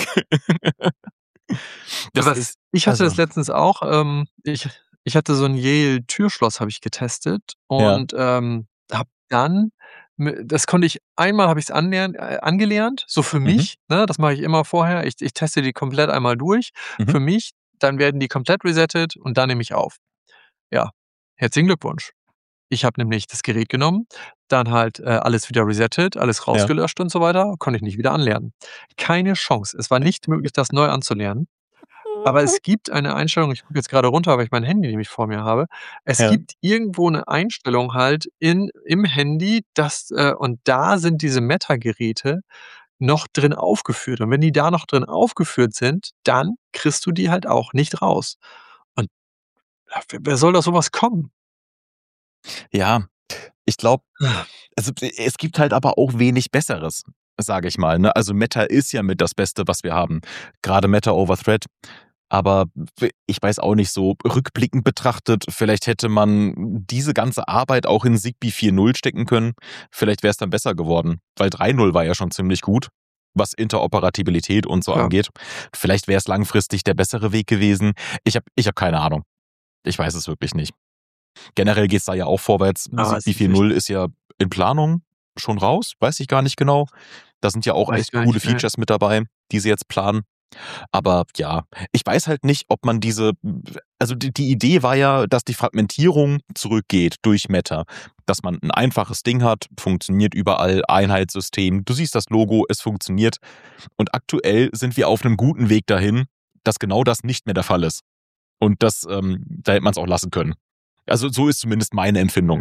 Das ist, ich hatte das also, letztens auch, ich hatte so 'n Yale-Türschloss habe ich getestet ja. und, habe dann das konnte ich einmal habe ich's angelernt, so für Mhm. mich, ne? Das mache ich immer vorher. Ich teste die komplett einmal durch Mhm. für mich, dann werden die komplett resettet und dann nehme ich auf. Ja, herzlichen Glückwunsch. Ich habe nämlich das Gerät genommen, dann halt, alles wieder resettet, alles Ja. rausgelöscht und so weiter, konnte ich nicht wieder anlernen. Keine Chance. Es war nicht möglich, das neu anzulernen. Aber es gibt eine Einstellung, ich gucke jetzt grade runter, weil ich mein Handy nämlich vor mir habe. Es Ja. gibt irgendwo 'ne Einstellung halt im Handy, und da sind diese Meta-Geräte noch drin aufgeführt. Und wenn die da noch drin aufgeführt sind, dann kriegst du die halt auch nicht raus. Und ja, wer soll auf so was kommen? Ja, ich glaube, also es gibt halt aber auch wenig Besseres, sage ich mal. Ne? Also Meta ist ja mit das Beste, was wir haben. Gerade Meta over Thread. Aber ich weiß auch nicht, so rückblickend betrachtet, vielleicht hätte man diese ganze Arbeit auch in Zigbee 4.0 stecken können. Vielleicht wäre es dann besser geworden, weil 3.0 war ja schon ziemlich gut, was Interoperabilität und so Ja, angeht. Vielleicht wäre es langfristig der bessere Weg gewesen. Ich hab keine Ahnung. Ich weiß es wirklich nicht. Generell geht's da ja auch vorwärts. aber es Zigbee ist echt 4.0 ist ja in Planung schon raus, weiß ich gar nicht genau. Da sind ja auch weiß echt gar coole nicht, ne. Features mit dabei, die sie jetzt planen. Aber ja, ich weiß halt nicht, ob man also die Idee war ja, dass die Fragmentierung zurückgeht durch Meta. Dass man ein einfaches Ding hat, funktioniert überall, Einheitssystem, du siehst das Logo, es funktioniert. Und aktuell sind wir auf einem guten Weg dahin, dass genau das nicht mehr der Fall ist. Und da hätte man es auch lassen können. Also so ist zumindest meine Empfindung.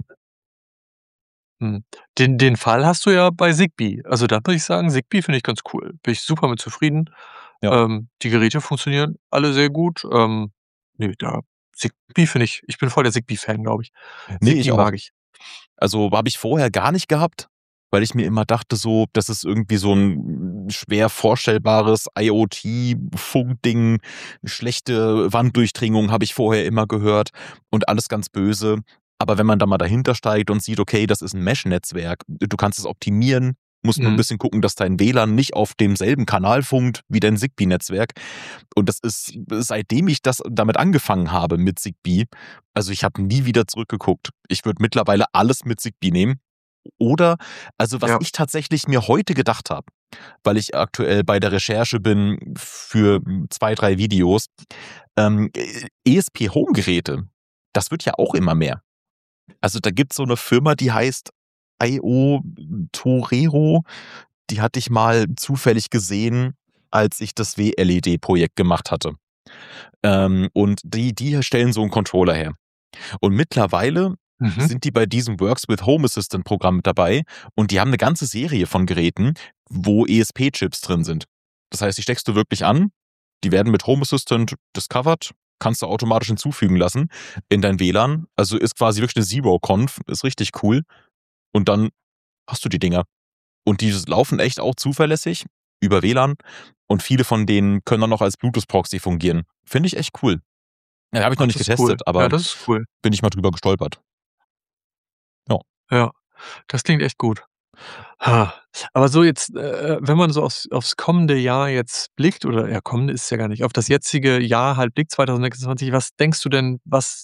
Mhm. Den Fall hast du ja bei Zigbee. Also, da muss ich sagen, Zigbee finde ich ganz cool. Bin ich super mit zufrieden. Ja. Die Geräte funktionieren alle sehr gut. Ne, da Zigbee finde ich bin voll der Zigbee-Fan, glaube ich. Nee, ich Zigbee auch. mag ich. Also, habe ich vorher gar nicht gehabt, weil ich mir immer dachte so, das ist irgendwie so ein schwer vorstellbares IoT-Funkding. Schlechte Wanddurchdringung habe ich vorher immer gehört und alles ganz böse. Aber wenn man da mal dahinter steigt und sieht, okay, das ist ein Mesh-Netzwerk, du kannst es optimieren, musst nur ein Mhm. bisschen gucken, dass dein WLAN nicht auf demselben Kanal funkt wie dein Zigbee-Netzwerk. Und das ist, seitdem ich damit angefangen habe mit Zigbee, also ich habe nie wieder zurückgeguckt. Ich würde mittlerweile alles mit Zigbee nehmen. Oder, also was Ja. ich tatsächlich mir heute gedacht habe, weil ich aktuell bei der Recherche bin für 2, 3 Videos, ESP-Home-Geräte, das wird ja auch immer mehr. Also da gibt's so eine Firma, die heißt IO Torero, die hatte ich mal zufällig gesehen, als ich das WLED-Projekt gemacht hatte. Und die stellen so einen Controller her. Und mittlerweile Mhm. sind die bei diesem Works with Home Assistant Programm mit dabei und die haben eine ganze Serie von Geräten, wo ESP-Chips drin sind. Das heißt, die steckst du wirklich an, die werden mit Home Assistant discovered, kannst du automatisch hinzufügen lassen in dein WLAN. Also ist quasi wirklich eine Zero-Conf, ist richtig cool. Und dann hast du die Dinger. Und die laufen echt auch zuverlässig über WLAN und viele von denen können dann noch als Bluetooth-Proxy fungieren. Finde ich echt cool. Ja, habe ich noch Ach, nicht das ist cool. getestet, aber Ja, das ist cool. bin ich mal drüber gestolpert. Ja. Ja, das klingt echt gut. Ha. Aber so jetzt, wenn man so aufs kommende Jahr jetzt blickt oder ja, kommende ist ja gar nicht, auf das jetzige Jahr halt blickt, 2026, was denkst du denn,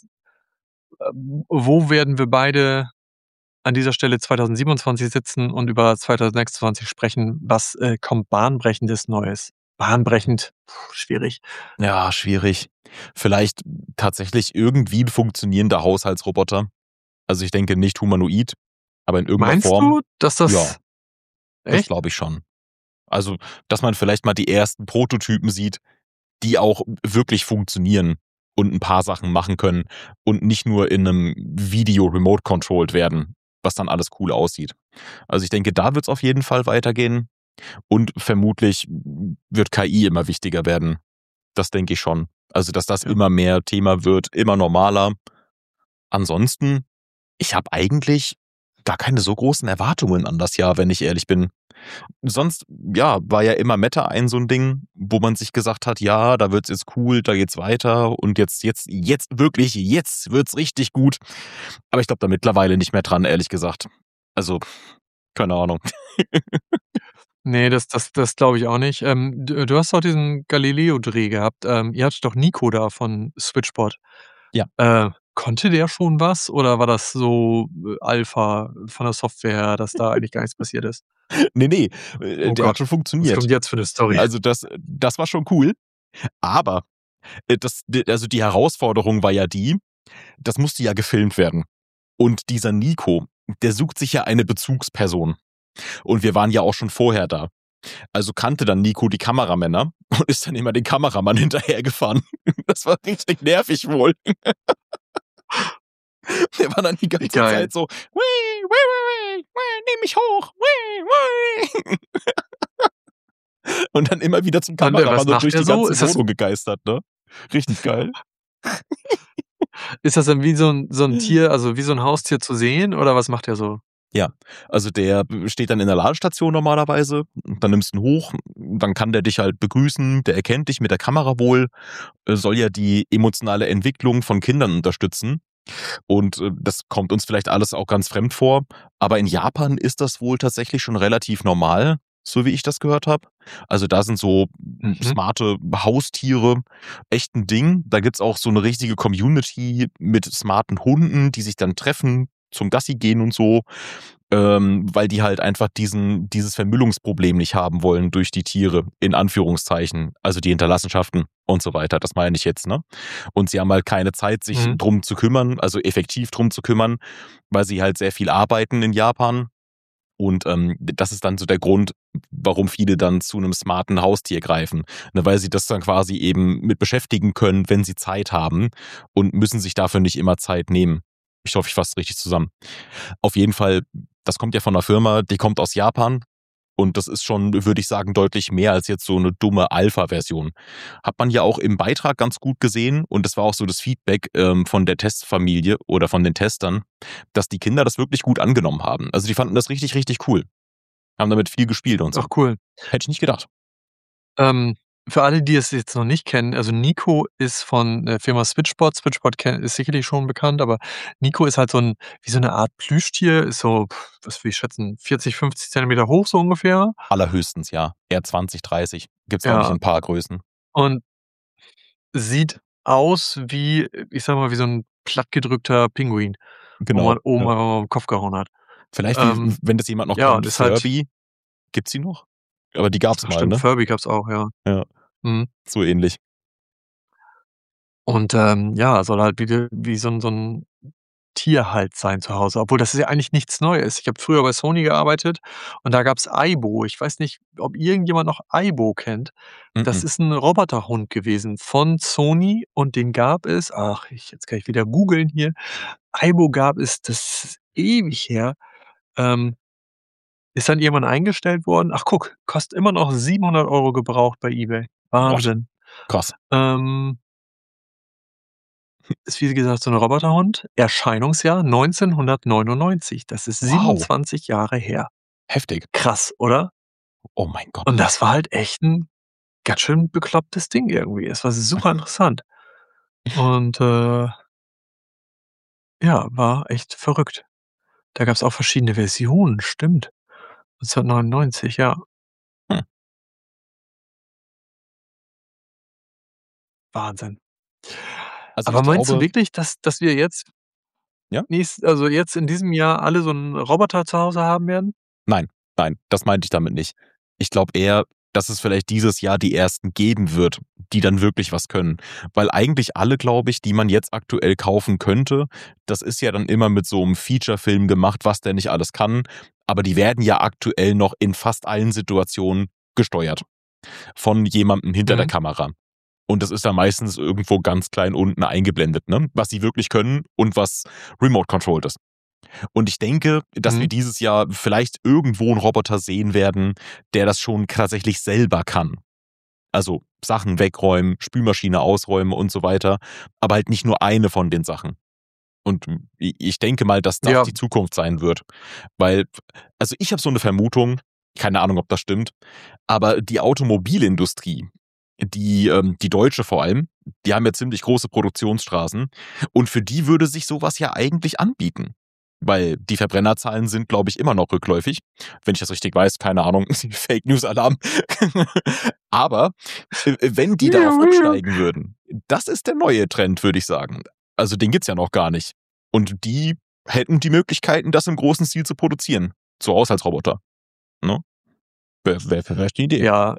wo werden wir beide an dieser Stelle 2027 sitzen und über 2026 sprechen? Was, kommt bahnbrechendes Neues? Bahnbrechend, schwierig. Ja, schwierig. Vielleicht tatsächlich irgendwie 'n funktionierender Haushaltsroboter. Also, ich denke nicht humanoid, aber in irgendeiner Meinst Form. du, dass Ja, das das echt? glaube ich schon. Also, dass man vielleicht mal die ersten Prototypen sieht, die auch wirklich funktionieren und 'n paar Sachen machen können und nicht nur in 'nem Video remote controlled werden, was dann alles cool aussieht. Also, ich denke, da wird's auf jeden Fall weitergehen und vermutlich wird KI immer wichtiger werden. Das denke ich schon. Also, dass das Ja. immer mehr Thema wird, immer normaler. Ansonsten, ich habe eigentlich gar keine so großen Erwartungen an das Jahr, wenn ich ehrlich bin. Sonst, ja, war ja immer Meta ein so 'n Ding, wo man sich gesagt hat: „Ja, da wird's jetzt cool, da geht's weiter und jetzt wirklich, jetzt wird's richtig gut.“ Aber ich glaube da mittlerweile nicht mehr dran, ehrlich gesagt. Also, keine Ahnung. Ne, das glaube ich auch nicht. Du hast doch diesen Galileo-Dreh gehabt. Ihr hattet doch Nico da von Switchbot. Ja. Konnte der schon was oder war das so, Alpha von der Software her, dass da eigentlich gar nichts passiert ist? Ne, Oh der hat Gott, schon was funktioniert. kommt jetzt für 'ne Story? Also, das war schon cool, aber, also die Herausforderung war ja die, das musste ja gefilmt werden. Und dieser Nico, der sucht sich ja eine Bezugsperson. Und wir waren ja auch schon vorher da. Also kannte dann Nico die Kameramänner und ist dann immer den Kameramann hinterhergefahren. Das war richtig nervig wohl. Der war dann die Wie ganze geil. Zeit so: „Ui, ui, ui, ui, nimm mich hoch, ui, ui.“ Und dann immer wieder zum Und, was Kameramann und macht durch er die so? ganze Wohnung gegeistert, ne? Richtig geil. Ist das dann wie so 'n Tier, also wie so 'n Haustier zu sehen oder was macht er so? Ja, also der steht dann in der Ladestation normalerweise, dann nimmst du ihn hoch, dann kann der dich halt begrüßen, der erkennt dich mit der Kamera wohl, soll ja die emotionale Entwicklung von Kindern unterstützen und, das kommt uns vielleicht alles auch ganz fremd vor, aber in Japan ist das wohl tatsächlich schon relativ normal, so wie ich das gehört habe. Also, da sind so Mhm. smarte Haustiere echt 'n Ding. Da gibt's auch so 'ne riesige Community mit smarten Hunden, die sich dann treffen, zum Gassi gehen und so, weil die halt einfach dieses Vermüllungsproblem nicht haben wollen durch die Tiere, in Anführungszeichen, also die Hinterlassenschaften und so weiter. Das meine ich jetzt, ne? Und sie haben halt keine Zeit, sich Mhm. drum zu kümmern, also effektiv drum zu kümmern, weil sie halt sehr viel arbeiten in Japan. Und das ist dann so der Grund, warum viele dann zu einem smarten Haustier greifen, ne, weil sie das dann quasi eben mit beschäftigen können, wenn sie Zeit haben und müssen sich dafür nicht immer Zeit nehmen. Ich hoffe, ich fasse es richtig zusammen. Auf jeden Fall, das kommt ja von 'ner Firma, die kommt aus Japan und das ist schon, würde ich sagen, deutlich mehr als jetzt so 'ne dumme Alpha-Version. Hat man ja auch im Beitrag ganz gut gesehen und das war auch so das Feedback, von der Testfamilie oder von den Testern, dass die Kinder das wirklich gut angenommen haben. Also, die fanden das richtig, richtig cool. Haben damit viel gespielt und so. Ach cool. Hätte ich nicht gedacht. Ähm, für alle, die es jetzt noch nicht kennen, also Nico ist von der Firma Switchbot. Switchbot ist sicherlich schon bekannt, aber Nico ist halt so 'n wie so 'ne Art Plüschtier, ist so, was will ich schätzen, 40, 50 Zentimeter hoch so ungefähr. Allerhöchstens, ja. Eher 20, 30. Gibt's, glaube ich, Ja, in 'n paar Größen. und sieht aus wie, ich sage mal, wie so 'n plattgedrückter Pinguin, wo Genau, man oben ja. einfach mal auf'n Kopf gehauen hat. Vielleicht wenn das jemand noch Ja, und kennt, ist halt Furby. Gibt's die noch? Aber die gab's ach mal, stimmt, ne? Furby gab's auch, ja. Ja, Mhm. so ähnlich. Und, ja, soll halt wie so 'n Tier halt sein zu Hause, obwohl das ist ja eigentlich nichts Neues. Ich habe früher bei Sony gearbeitet und da gab's Aibo. Ich weiß nicht, ob irgendjemand noch Aibo kennt. Das Mhm. ist 'n Roboterhund gewesen von Sony und den gab es jetzt kann ich wieder googeln hier. Aibo gab es, das ist ewig her, ähm, ist dann irgendwann eingestellt worden. Ach guck, kostet immer noch 700 € gebraucht bei eBay. What? Wahnsinn. Krass. Ähm Ist wie gesagt so 'n Roboterhund. Erscheinungsjahr 1999. Das ist Wow, 27 Jahre her. heftig. Krass, oder? Oh mein Gott. Und das war halt echt 'n ganz schön beklopptes Ding irgendwie. Es war super interessant und, ja, war echt verrückt. Da gab's auch verschiedene Versionen, stimmt. 1999, ja, Hm. Wahnsinn. Also, Aber ich meinst du glaube wirklich, dass wir jetzt ja? jetzt in diesem Jahr alle so 'n Roboter zu Hause haben werden? Nein, nein, das meinte ich damit nicht. Ich glaube eher, dass es vielleicht dieses Jahr die ersten geben wird, die dann wirklich was können. Weil eigentlich alle, glaube ich, die man jetzt aktuell kaufen könnte, das ist ja dann immer mit so 'nem Feature-Film gemacht, was der nicht alles kann, aber die werden ja aktuell noch in fast allen Situationen gesteuert von jemandem hinter der Mhm. Kamera. Und das ist dann meistens irgendwo ganz klein unten eingeblendet, ne, was sie wirklich können und was remote controlled ist. Und ich denke, dass wir Mhm. dieses Jahr vielleicht irgendwo 'n Roboter sehen werden, der das schon tatsächlich selber kann. Also, Sachen wegräumen, Spülmaschine ausräumen und so weiter, aber halt nicht nur eine von den Sachen. Und ich denke mal, dass das Ja, die Zukunft sein wird, weil also, ich habe so 'ne Vermutung, keine Ahnung, ob das stimmt, aber die Automobilindustrie, die deutsche vor allem, die haben ja ziemlich große Produktionsstraßen und für die würde sich so was ja eigentlich anbieten. Weil die Verbrennerzahlen sind, glaube ich, immer noch rückläufig. Wenn ich das richtig weiß, keine Ahnung, Fake News Alarm. Aber, wenn die darauf umsteigen würden, das ist der neue Trend, würde ich sagen. Also, den gibt's ja noch gar nicht. Und die hätten die Möglichkeiten, das im großen Stil zu produzieren. So Haushaltsroboter, ne? Wäre vielleicht 'ne Idee. ja,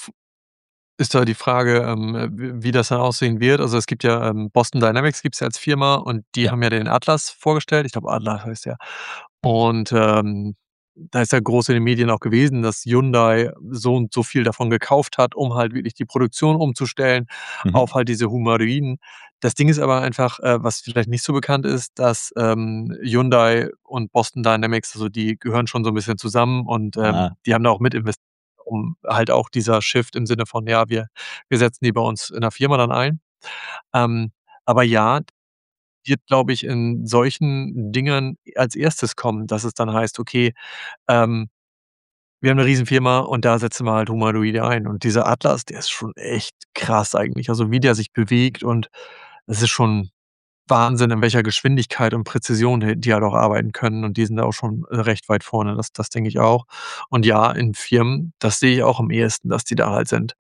ist da die Frage, wie das dann aussehen wird. Also, es gibt ja, Boston Dynamics gibt's ja als Firma und die Ja. haben ja den Atlas vorgestellt. Ich glaube, Atlas heißt der. Und, da ist ja groß in den Medien auch gewesen, dass Hyundai so und so viel davon gekauft hat, um halt wirklich die Produktion umzustellen Mhm. auf halt diese Humanoiden. Das Ding ist aber einfach, was vielleicht nicht so bekannt ist, dass, Hyundai und Boston Dynamics, also, die gehören schon so 'n bisschen zusammen und, Ah, die haben da auch mit investiert, um halt auch dieser Shift im Sinne von, ja, wir setzen die bei uns in der Firma dann ein. Ähm, aber ja, wird, glaube ich, in solchen Dingern als Erstes kommen, dass es dann heißt: „Okay, ähm, wir haben 'ne Riesenfirma und da setzen wir halt Humanoide ein.“ Und dieser Atlas, der ist schon echt krass eigentlich. Also, wie der sich bewegt und es ist schon Wahnsinn, in welcher Geschwindigkeit und Präzision die halt auch arbeiten können und die sind da auch schon, recht weit vorne. Das denke ich auch. Und ja, in Firmen, das sehe ich auch am ehesten, dass die da halt sind.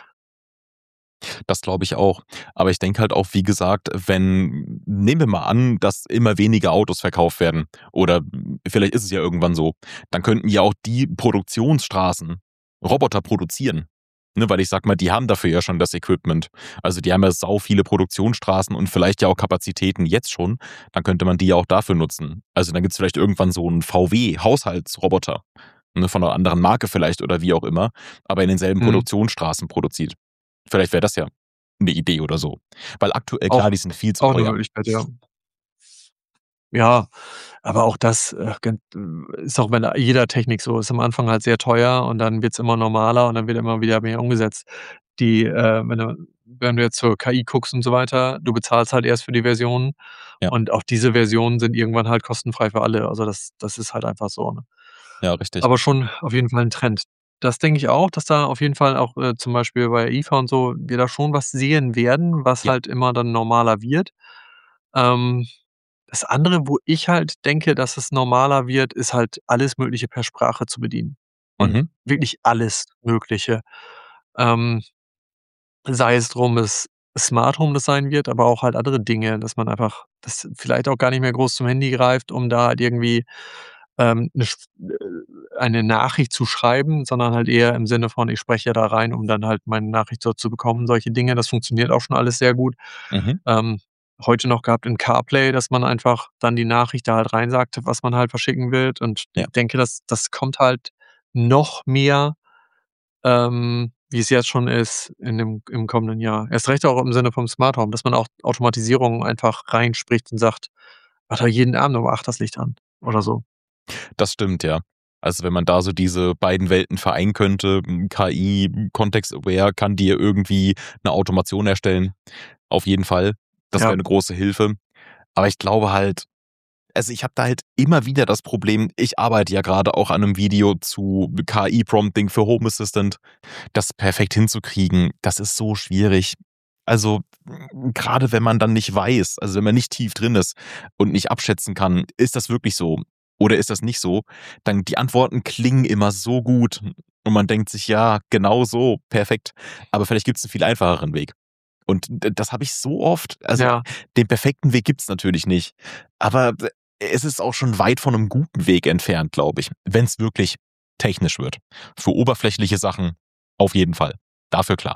das glaube ich auch. Aber ich denke halt auch, wie gesagt, wenn nehmen wir mal an, dass immer weniger Autos verkauft werden oder vielleicht ist es ja irgendwann so, dann könnten ja auch die Produktionsstraßen Roboter produzieren. Ne, weil ich sage mal, die haben dafür ja schon das Equipment. Also, die haben ja sau viele Produktionsstraßen und vielleicht ja auch Kapazitäten jetzt schon. Dann könnte man die ja auch dafür nutzen. Also, dann gibt's vielleicht irgendwann so 'n VW-Haushaltsroboter, ne, von 'ner anderen Marke vielleicht oder wie auch immer, aber in denselben Mhm. Produktionsstraßen produziert. Vielleicht wäre das ja 'ne Idee oder so. Weil aktuell, klar, Auch die sind viel zu auch 'ne teuer. Möglichkeit, ja. Ja, aber auch das, ist auch bei jeder Technik so. Ist am Anfang halt sehr teuer und dann wird's immer normaler und dann wird immer wieder mehr umgesetzt. Die, wenn du jetzt zur KI guckst und so weiter, du bezahlst halt erst für die Versionen Ja, und auch diese Versionen sind irgendwann halt kostenfrei für alle. Also, das ist halt einfach so, ne? ja, richtig. Aber schon auf jeden Fall 'n Trend. Das denke ich auch, dass da auf jeden Fall auch, zum Beispiel bei IFA und so, wir da schon was sehen werden, was Ja. halt immer dann normaler wird. Ähm, Das andere, wo ich halt denke, dass es normaler wird, ist halt alles Mögliche per Sprache zu bedienen und Mhm. wirklich alles Mögliche. Ähm, Sei es drum, es Smart Home das sein wird, aber auch halt andere Dinge, dass man einfach das vielleicht auch gar nicht mehr groß zum Handy greift, um da halt irgendwie eine Nachricht zu schreiben, sondern halt eher im Sinne von, ich spreche da rein, um dann halt meine Nachricht dort zu bekommen, solche Dinge. Das funktioniert auch schon alles sehr gut. Mhm. Ähm, heute noch gehabt in CarPlay, dass man einfach dann die Nachricht da halt reinsagt, was man halt verschicken will, und Ja. denke, das kommt halt noch mehr, wie es jetzt schon ist im kommenden Jahr. Erst recht auch im Sinne vom Smart Home, dass man auch Automatisierung einfach reinspricht und sagt: „Mach doch jeden Abend um 8 das Licht an“ oder so. Das stimmt, ja. Also, wenn man da so diese beiden Welten vereinen könnte, KI, Context-aware, kann dir irgendwie eine Automation erstellen. Auf jeden Fall. Das wäre Ja, eine große Hilfe. Aber ich glaube halt, also, ich habe da halt immer wieder das Problem, ich arbeite ja gerade auch an einem Video zu KI-Prompting für Home Assistant. Das perfekt hinzukriegen, das ist so schwierig. Also, grade wenn man dann nicht weiß, also, wenn man nicht tief drin ist und nicht abschätzen kann, ist das wirklich so oder ist das nicht so, dann die Antworten klingen immer so gut und man denkt sich: „Ja, genau so, perfekt.“ Aber vielleicht gibt's 'n viel einfacheren Weg. Und das habe ich so oft, also, ja. den perfekten Weg gibt's natürlich nicht, aber es ist auch schon weit von einem guten Weg entfernt, glaube ich, wenn's wirklich technisch wird. Für oberflächliche Sachen auf jeden Fall. Dafür klar.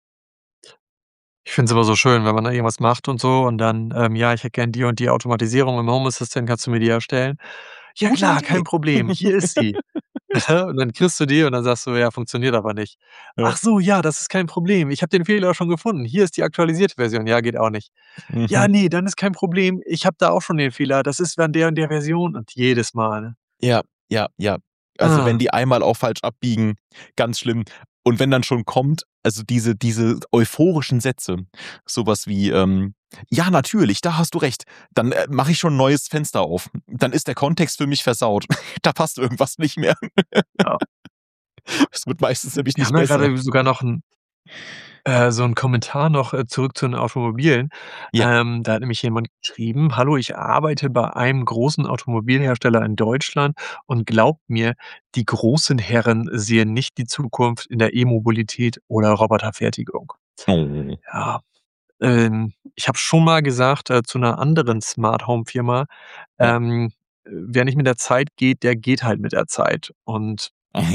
Ich finde es immer so schön, wenn man da irgendwas macht und so und dann, „Ja, ich hätte gern die und die Automatisierung im Home Assistant, kannst du mir die erstellen?“ „Ja Gute klar, Idee. kein Problem, hier ist sie.“ Und dann kriegst du die und dann sagst du: „Ja, funktioniert aber nicht.“ Ja. „Ach so, ja, das ist kein Problem. Ich habe den Fehler schon gefunden. Hier ist die aktualisierte Version.“ „Ja, geht auch nicht.“ „Ja, Mhm. ne, dann ist kein Problem. Ich habe da auch schon den Fehler. Das ist dann der und der Version.“ Und jedes Mal, ne? Ja, ja, ja. Also, wenn Ah, die einmal auch falsch abbiegen, ganz schlimm. Und wenn dann schon kommt, also diese euphorischen Sätze, sowas wie, „Ja, natürlich, da hast du recht.“ Dann, mache ich schon 'n neues Fenster auf. Dann ist der Kontext für mich versaut. Da passt irgendwas nicht mehr. ja. Es wird meistens nämlich Wir nicht haben ja besser. grade sogar noch 'n so 'n Kommentar noch, zurück zu den Automobilen. Ja. Da hat nämlich jemand geschrieben: „Hallo, ich arbeite bei einem großen Automobilhersteller in Deutschland und glaubt mir, die großen Herren sehen nicht die Zukunft in der E-Mobilität oder Roboterfertigung.“ Oh. Ja, ich habe schon mal gesagt, zu 'ner anderen Smart Home Firma, Ja. wer nicht mit der Zeit geht, der geht halt mit der Zeit. Und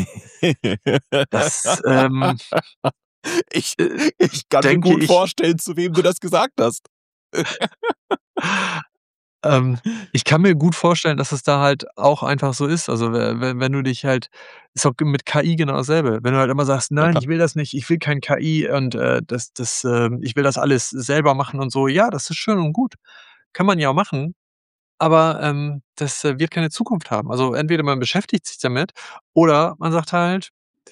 das, Ich äh, ich kann mir denke gut ich. vorstellen, zu wem du das gesagt hast. Ähm, ich kann mir gut vorstellen, dass es da halt auch einfach so ist. Also, wenn du dich halt, ist auch mit KI genau dasselbe. Wenn du halt immer sagst: Ja, „Nein, klar. ich will das nicht, ich will kein KI und, ich will das alles selber machen“ und so. Ja, das ist schön und gut. Kann man ja auch machen, aber, das, wird keine Zukunft haben. Also, entweder man beschäftigt sich damit oder man sagt halt: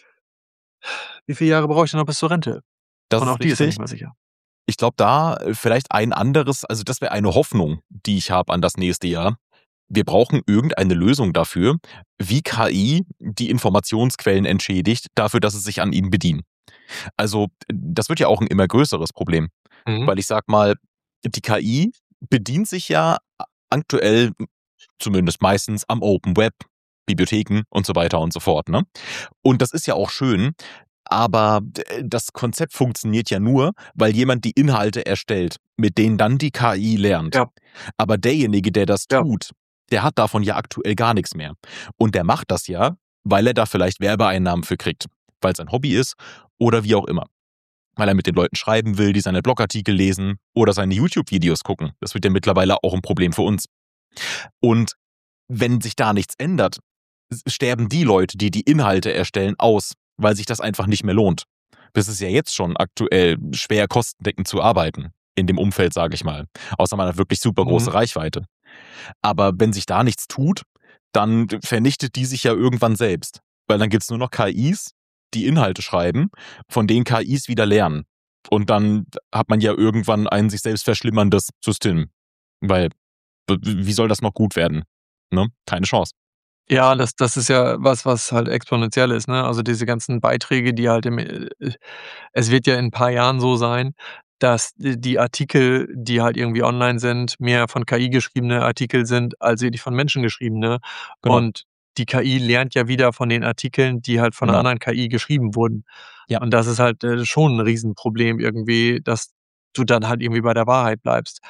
„Wie viele Jahre brauche ich denn noch bis zur Rente?“ Das Und auch ist die ist ja richtig. nicht mehr sicher. Ich glaube, da vielleicht ein anderes, also das wäre eine Hoffnung, die ich habe an das nächste Jahr. Wir brauchen irgendeine Lösung dafür, wie KI die Informationsquellen entschädigt, dafür, dass sie sich an ihnen bedienen. Also, das wird ja auch ein immer größeres Problem, Mhm. weil ich sage mal, die KI bedient sich ja aktuell zumindest meistens am Open Web, Bibliotheken und so weiter und so fort, ne? Und das ist ja auch schön, aber das Konzept funktioniert ja nur, weil jemand die Inhalte erstellt, mit denen dann die KI lernt. Ja, Aber derjenige, der das ja. tut, der hat davon ja aktuell gar nichts mehr. Und der macht das ja, weil er da vielleicht Werbeeinnahmen für kriegt, weil es ein Hobby ist oder wie auch immer. Weil er mit den Leuten schreiben will, die seine Blogartikel lesen oder seine YouTube-Videos gucken. Das wird ja mittlerweile auch ein Problem für uns. Und wenn sich da nichts ändert, sterben die Leute, die die Inhalte erstellen, aus, weil sich das einfach nicht mehr lohnt. Das ist ja jetzt schon aktuell schwer kostendeckend zu arbeiten in dem Umfeld, sage ich mal. Außer man hat wirklich super Mhm. große Reichweite. Aber wenn sich da nichts tut, dann vernichtet die sich ja irgendwann selbst. Weil dann gibt's nur noch KIs, die Inhalte schreiben, von denen KIs wieder lernen. Und dann hat man ja irgendwann ein sich selbst verschlimmerndes System. Weil, wie soll das noch gut werden? Ne? Keine Chance. Ja, das ist ja was, was halt exponentiell ist, ne? Also, diese ganzen Beiträge, die halt es wird ja in 'n paar Jahren so sein, dass die Artikel, die halt irgendwie online sind, mehr von KI geschriebene Artikel sind, als wirklich von Menschen geschriebene. Genau. Und die KI lernt ja wieder von den Artikeln, die halt von 'ner Genau. anderen KI geschrieben wurden. Ja. Und das ist halt, schon 'n Riesenproblem irgendwie, dass du dann halt irgendwie bei der Wahrheit bleibst.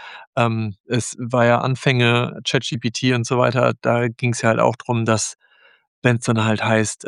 Es war ja Anfänge ChatGPT und so weiter, da ging's ja halt auch drum, dass wenn's dann halt heißt,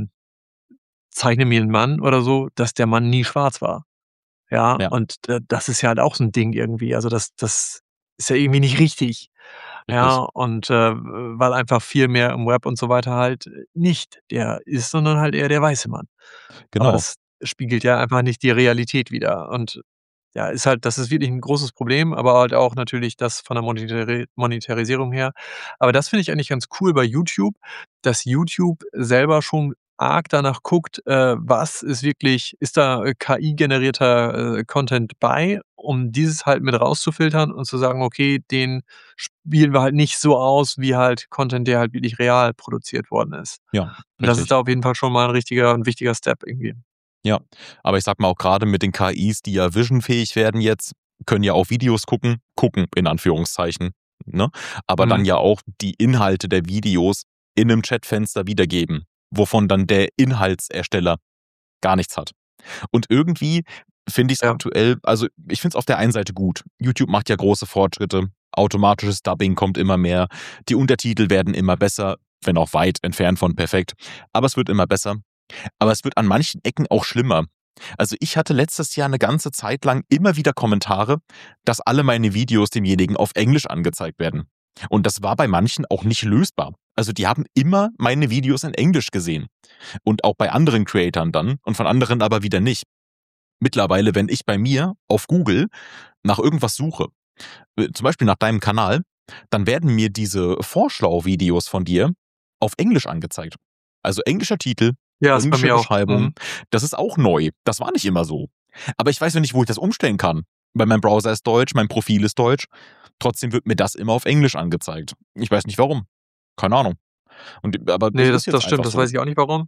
„Zeichne mir 'n Mann" oder so, dass der Mann nie schwarz war. Ja, Ja, und das ist ja halt auch so 'n Ding irgendwie. Also, das ist ja irgendwie nicht richtig. Ja, richtig. und, weil einfach viel mehr im Web und so weiter halt nicht der ist, sondern halt eher der weiße Mann. Aber Genau. das spiegelt ja einfach nicht die Realität wider. Und ja, ist halt das ist wirklich 'n großes Problem, aber halt auch natürlich das von der Monetarisierung her. Aber das finde ich eigentlich ganz cool bei YouTube, dass YouTube selber schon arg danach guckt, was ist wirklich ist da, KI-generierter, Content bei, um dieses halt mit rauszufiltern und zu sagen: „Okay, den spielen wir halt nicht so aus wie halt Content, der halt wirklich real produziert worden ist." Ja, Und das ist richtig. da auf jeden Fall schon mal 'n richtiger 'n wichtiger Step irgendwie. Ja, aber ich sage mal auch gerade mit den KIs, die ja visionfähig werden jetzt, können ja auch Videos gucken in Anführungszeichen, ne? Aber dann Mhm. ja auch die Inhalte der Videos in 'nem Chatfenster wiedergeben, wovon dann der Inhaltsersteller gar nichts hat. Und irgendwie finde ich's Ja. aktuell, also, ich finde es auf der einen Seite gut. YouTube macht ja große Fortschritte. Automatisches Dubbing kommt immer mehr. Die Untertitel werden immer besser, wenn auch weit entfernt von perfekt. Aber es wird immer besser. Aber es wird an manchen Ecken auch schlimmer. Also, ich hatte letztes Jahr 'ne ganze Zeit lang immer wieder Kommentare, dass alle meine Videos demjenigen auf Englisch angezeigt werden. Und das war bei manchen auch nicht lösbar. Also, die haben immer meine Videos in Englisch gesehen und auch bei anderen Creatoren dann und von anderen aber wieder nicht. Mittlerweile, wenn ich bei mir auf Google nach irgendwas suche, zum Beispiel nach deinem Kanal, dann werden mir diese Vorschau-Videos von dir auf Englisch angezeigt. Also englischer Titel, Ja, ist bei englische mir auch. Beschreibung. Mhm. Das ist auch neu. Das war nicht immer so. Aber ich weiß noch nicht, wo ich das umstellen kann. Weil mein Browser ist deutsch, mein Profil ist deutsch. Trotzdem wird mir das immer auf Englisch angezeigt. Ich weiß nicht warum. Keine Ahnung. Aber das Ne, ist das jetzt stimmt, einfach das so, weiß ich auch nicht warum.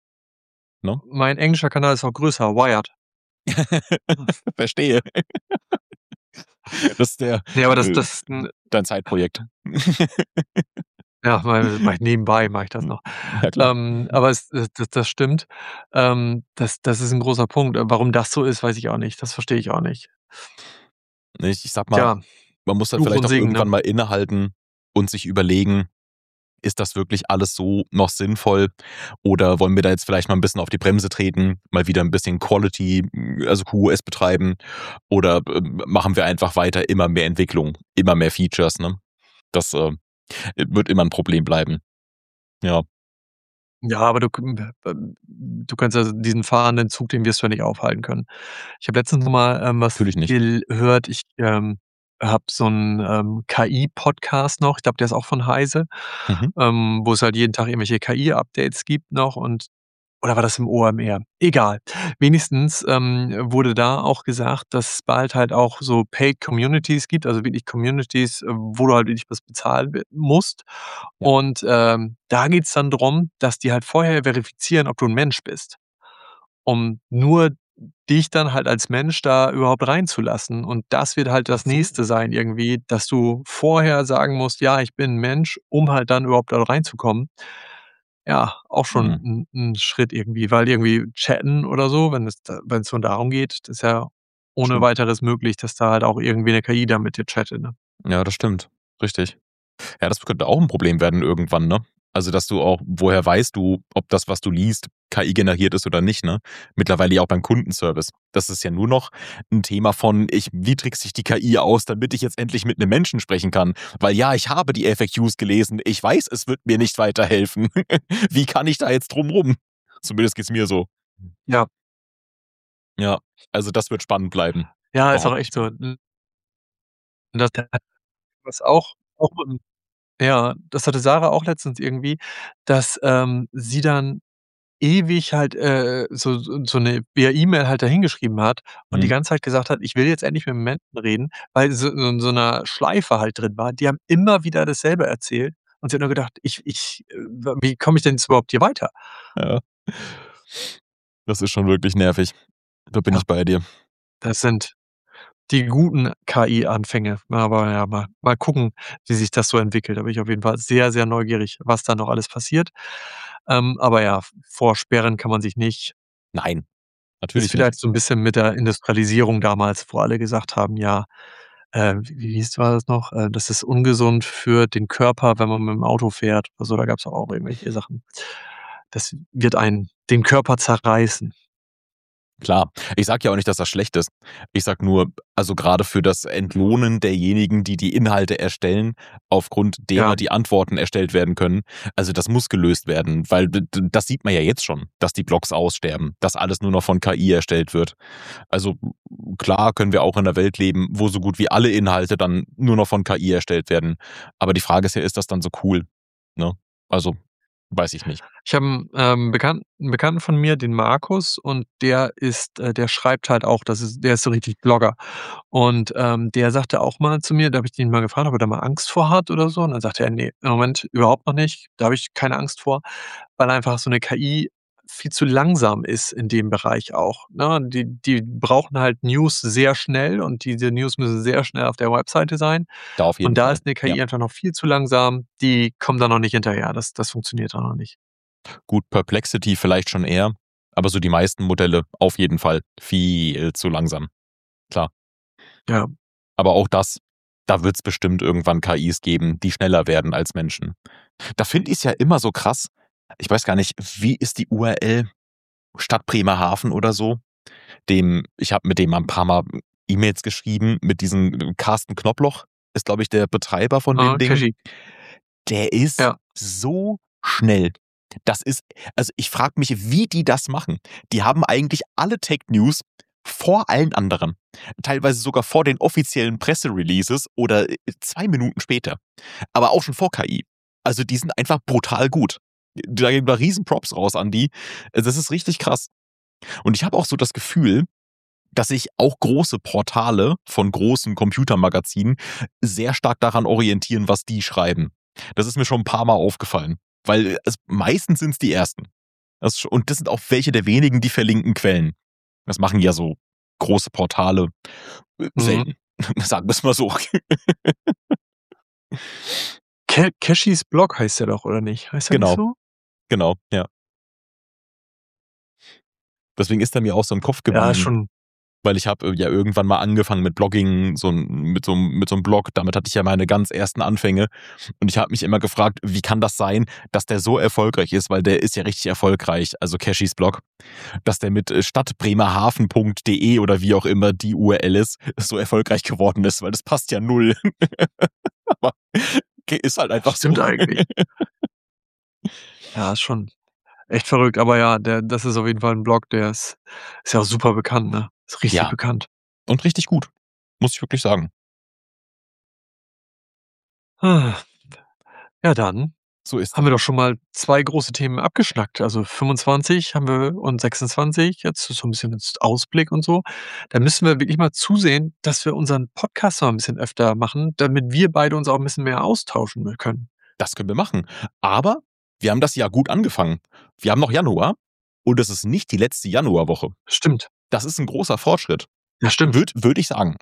ne? Mein englischer Kanal ist auch größer, Wired. Verstehe. Das ist der Ne, aber äh, das 'n dein Zeitprojekt. ja, mache ich nebenbei mache ich das noch. Ja klar. Aber das stimmt. Das ist 'n großer Punkt. Warum das so ist, weiß ich auch nicht. Das verstehe ich auch nicht. Ich sage mal, Tja, man muss halt Fluch vielleicht und auch Segen, ne? irgendwann mal innehalten und sich überlegen, ist das wirklich alles so noch sinnvoll oder wollen wir da jetzt vielleicht mal ein bisschen auf die Bremse treten, mal wieder ein bisschen Quality, also QoS betreiben oder, machen wir einfach weiter immer mehr Entwicklung, immer mehr Features, ne? Das, wird immer ein Problem bleiben. Ja, Ja, aber du kannst also diesen fahrenden Zug, den wirst du ja nicht aufhalten können. Ich habe letztens noch mal, was natürlich nicht. gehört. Ich, habe so 'n, KI-Podcast noch, ich glaube, der ist auch von Heise, Mhm, wo es halt jeden Tag irgendwelche KI-Updates gibt noch und oder war das im OMR? Egal. Wenigstens, wurde da auch gesagt, dass es bald halt auch so Paid Communities gibt, also wirklich Communities, wo du halt wirklich was bezahlen musst. ja. Und, da geht's dann drum, dass die halt vorher verifizieren, ob du 'n Mensch bist, um nur dich dann halt als Mensch da überhaupt reinzulassen. Und das wird halt Ach das so. Nächste sein irgendwie, dass du vorher sagen musst: „Ja, ich bin 'n Mensch", um halt dann überhaupt da reinzukommen. Ja, auch Mhm, schon 'n Schritt irgendwie, weil irgendwie chatten oder so, wenn's nur darum geht, das ist ja ohne stimmt. Weiteres möglich, dass da halt auch irgendwie 'ne KI da mit dir chattet, ne? Ja, das stimmt. Richtig. Ja, das könnte auch 'n Problem werden irgendwann, ne? Also, dass du auch woher weißt du, ob das, was du liest, KI generiert ist oder nicht, ne? Mittlerweile ja auch beim Kundenservice. Das ist ja nur noch 'n Thema von: Wie trickst sich die KI aus, damit ich jetzt endlich mit 'nem Menschen sprechen kann? Weil ja, ich habe die FAQs gelesen. Ich weiß, es wird mir nicht weiterhelfen. Wie kann ich da jetzt drum rum? Zumindest geht's mir so. Ja, Ja, also das wird spannend bleiben, ja, ist auch behaupte echt ich so. mal. Und das was auch ja, das hatte Sarah auch letztens irgendwie, dass, sie dann ewig halt, so 'ne via E-Mail halt da hingeschrieben hat und die Mhm. ganze Zeit gesagt hat: „Ich will jetzt endlich mit 'm Menschen reden", weil sie so in so 'ner Schleife halt drin war. Die haben immer wieder dasselbe erzählt und sie hat nur gedacht: Wie komme ich denn jetzt überhaupt hier weiter?" Ja, das ist schon wirklich nervig. Da bin Ja, ich bei dir. das sind die guten KI-Anfänge. Aber ja, mal gucken, wie sich das so entwickelt. Da bin ich auf jeden Fall sehr, sehr neugierig, was da noch alles passiert. Aber ja, vorsperren kann man sich nicht. Nein. natürlich nicht. vielleicht so 'n bisschen mit der Industrialisierung damals, wo alle gesagt haben: „Ja, wie hieß war das noch? Das ist ungesund für den Körper, wenn man mit'm Auto fährt." oder so. Da gab's auch irgendwelche Sachen. Das wird einen den Körper zerreißen. Klar, ich sage ja auch nicht, dass das schlecht ist. Ich sage nur, also gerade für das Entlohnen derjenigen, die die Inhalte erstellen, aufgrund derer Ja, die Antworten erstellt werden können, also das muss gelöst werden, weil das sieht man ja jetzt schon, dass die Blogs aussterben, dass alles nur noch von KI erstellt wird. Also klar können wir auch in einer Welt leben, wo so gut wie alle Inhalte dann nur noch von KI erstellt werden. Aber die Frage ist ja, ist das dann so cool? Ne? Also weiß ich nicht. ich habe 'n Bekannten von mir, den Markus, und der schreibt halt auch, der ist so richtig Blogger. Und, der sagte auch mal zu mir, da habe ich ihn mal gefragt, ob er da mal Angst vor hat oder so. Und dann sagte er: „Ne, im Moment überhaupt noch nicht. Da habe ich keine Angst vor." Weil einfach so 'ne KI viel zu langsam ist in dem Bereich auch, ne? Die brauchen halt News sehr schnell und diese News müssen sehr schnell auf der Webseite sein. Da auf Und jeden da Fall. ist 'ne Ja. KI einfach noch viel zu langsam. Die kommen da noch nicht hinterher. Das funktioniert da noch nicht. Gut, Perplexity vielleicht schon eher, aber so die meisten Modelle auf jeden Fall viel zu langsam. Klar. Ja. Aber auch das, da wird es bestimmt irgendwann KIs geben, die schneller werden als Menschen. Da finde ich es ja immer so krass. Ich weiß gar nicht, wie ist die URL? Stadt Bremerhaven oder so? Ich habe mit dem ein paar Mal E-Mails geschrieben, mit diesem Carsten Knobloch, ist, glaube ich, der Betreiber von dem Ding. Cashy. Der ist Ja. so schnell. Das ist, also ich frage mich, wie die das machen. Die haben eigentlich alle Tech-News vor allen anderen. Teilweise sogar vor den offiziellen Pressereleases oder 2 Minuten später. Aber auch schon vor KI. Also die sind einfach brutal gut. Da gehen wir riesen Props raus an die. Das ist richtig krass. Und ich habe auch so das Gefühl, dass sich auch große Portale von großen Computermagazinen sehr stark daran orientieren, was die schreiben. Das ist mir schon ein paar Mal aufgefallen, weil meistens sind es die ersten. Und das sind auch welche der wenigen, die verlinken Quellen. Das machen ja so große Portale Mhm. selten. Sagen wir es mal so. Cashys Blog heißt der doch, oder nicht? Heißt der nicht Genau, so? genau, ja. Deswegen ist er mir auch so im Kopf Ja, ist geblieben. schon. Weil ich habe ja irgendwann mal angefangen mit Blogging, mit so einem Blog. Damit hatte ich ja meine ganz ersten Anfänge. Und ich habe mich immer gefragt, wie kann das sein, dass der so erfolgreich ist? Weil der ist ja richtig erfolgreich, also Cashys Blog. Dass der mit stadtbremerhaven.de oder wie auch immer die URL ist, so erfolgreich geworden ist. Weil das passt ja null. Aber ist halt einfach so. Stimmt eigentlich. Ja, ist schon echt verrückt. Aber ja, das ist auf jeden Fall 'n Blog, der ist ja auch super bekannt, ne? Ist richtig Ja, bekannt. und richtig gut. Muss ich wirklich sagen. Ah, Ja, dann So ist haben das. wir doch schon mal 2 große Themen abgeschnackt. Also 25 haben wir und 26. Jetzt ist so 'n bisschen jetzt Ausblick und so. Da müssen wir wirklich mal zusehen, dass wir unseren Podcast mal 'n bisschen öfter machen, damit wir beide uns auch 'n bisschen mehr austauschen können. Das können wir machen. Aber wir haben das Jahr gut angefangen. Wir haben noch Januar und es ist nicht die letzte Januarwoche. Stimmt. Das ist ein großer Fortschritt, Ja, stimmt. würde ich sagen.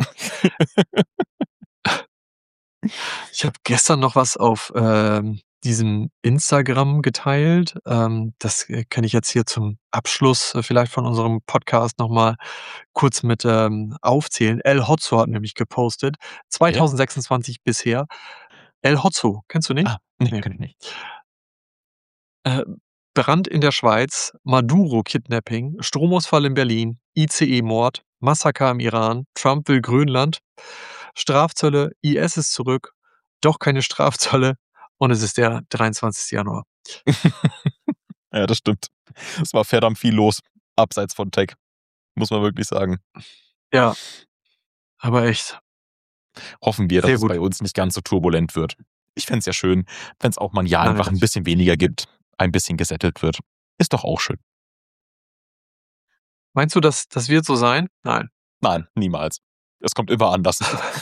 Ich habe gestern noch was auf, diesem Instagram geteilt. Das, kann ich jetzt hier zum Abschluss, vielleicht von unserem Podcast noch mal kurz mit, aufzählen. El Hotzo hat nämlich gepostet, Ja? 2026 bisher. El Hotzo, kennst du nicht? Ah, ne, Ne. kenne ich nicht. Äh, Brand in der Schweiz, Maduro-Kidnapping, Stromausfall in Berlin, ICE-Mord, Massaker im Iran, Trump will Grönland, Strafzölle, IS ist zurück, doch keine Strafzölle und es ist der 23. Januar. Ja, das stimmt. Es war verdammt viel los, abseits von Tech, muss man wirklich sagen. Ja, aber echt Hoffen wir, dass sehr es gut. bei uns nicht ganz so turbulent wird. Ich fände es ja schön, wenn es auch mal ein Jahr Nein, einfach ein das bisschen weniger gibt, ein bisschen gesettelt wird. Ist doch auch schön. meinst du, das wird so sein? Nein. Nein, niemals. Es kommt immer anders.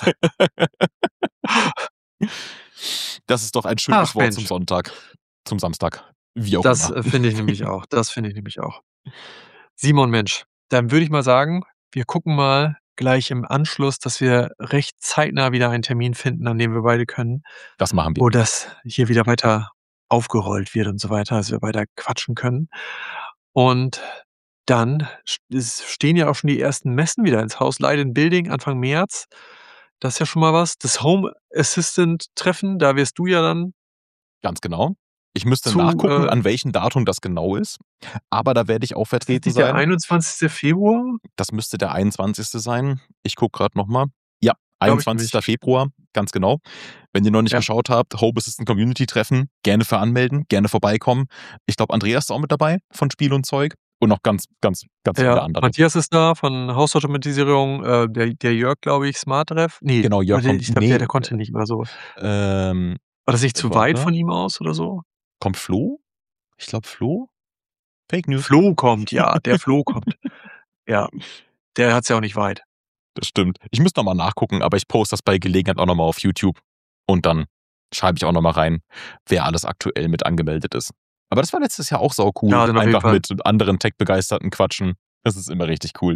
Das ist doch ein schönes Ach Wort zum Mensch, Sonntag, zum Samstag, wie auch das, immer. finde ich nämlich auch. Das finde ich nämlich auch. Simon, Mensch, dann würde ich mal sagen, wir gucken mal gleich im Anschluss, dass wir recht zeitnah wieder einen Termin finden, an dem wir beide können, Das machen wir. wo das hier wieder weiter aufgerollt wird und so weiter, dass wir weiter quatschen können. Und dann es stehen ja auch schon die ersten Messen wieder ins Haus. Light in Building Anfang März. Das ist ja schon mal was. Das Home Assistant Treffen, da wirst du ja dann Ganz genau. Ich müsste zu, nachgucken, an welchem Datum das genau ist. Aber da werde ich auch ist das vertreten nicht der sein. 21. Februar? Das müsste der 21. sein. Ich gucke gerade nochmal. Ja, Glaube ich 21. nämlich. Februar, ganz genau. Wenn ihr noch nicht Ja. geschaut habt, Home Assistant Community Treffen, gerne für anmelden, gerne vorbeikommen. Ich glaube, Andreas ist auch mit dabei von Spiel und Zeug und noch ganz viele Ja, andere. Matthias ist da von Hausautomatisierung, der Jörg, glaube ich, SmartRef. Ne, Genau, Jörg oder kommt. ich glaube, Nee, der konnte nicht oder so. ähm, War das nicht zu weit warte. von ihm aus oder so? Kommt Flo? Ich glaube Flo? Fake News. Flo kommt, ja, der Flo kommt. Ja, der hat's ja auch nicht weit. Das stimmt. Ich müsste nochmal nachgucken, aber ich poste das bei Gelegenheit auch nochmal auf YouTube. Und dann schreibe ich auch nochmal rein, wer alles aktuell mit angemeldet ist. Aber das war letztes Jahr auch sau cool. Ja, dann auf jeden Einfach Fall. mit anderen Tech-Begeisterten quatschen. Das ist immer richtig cool.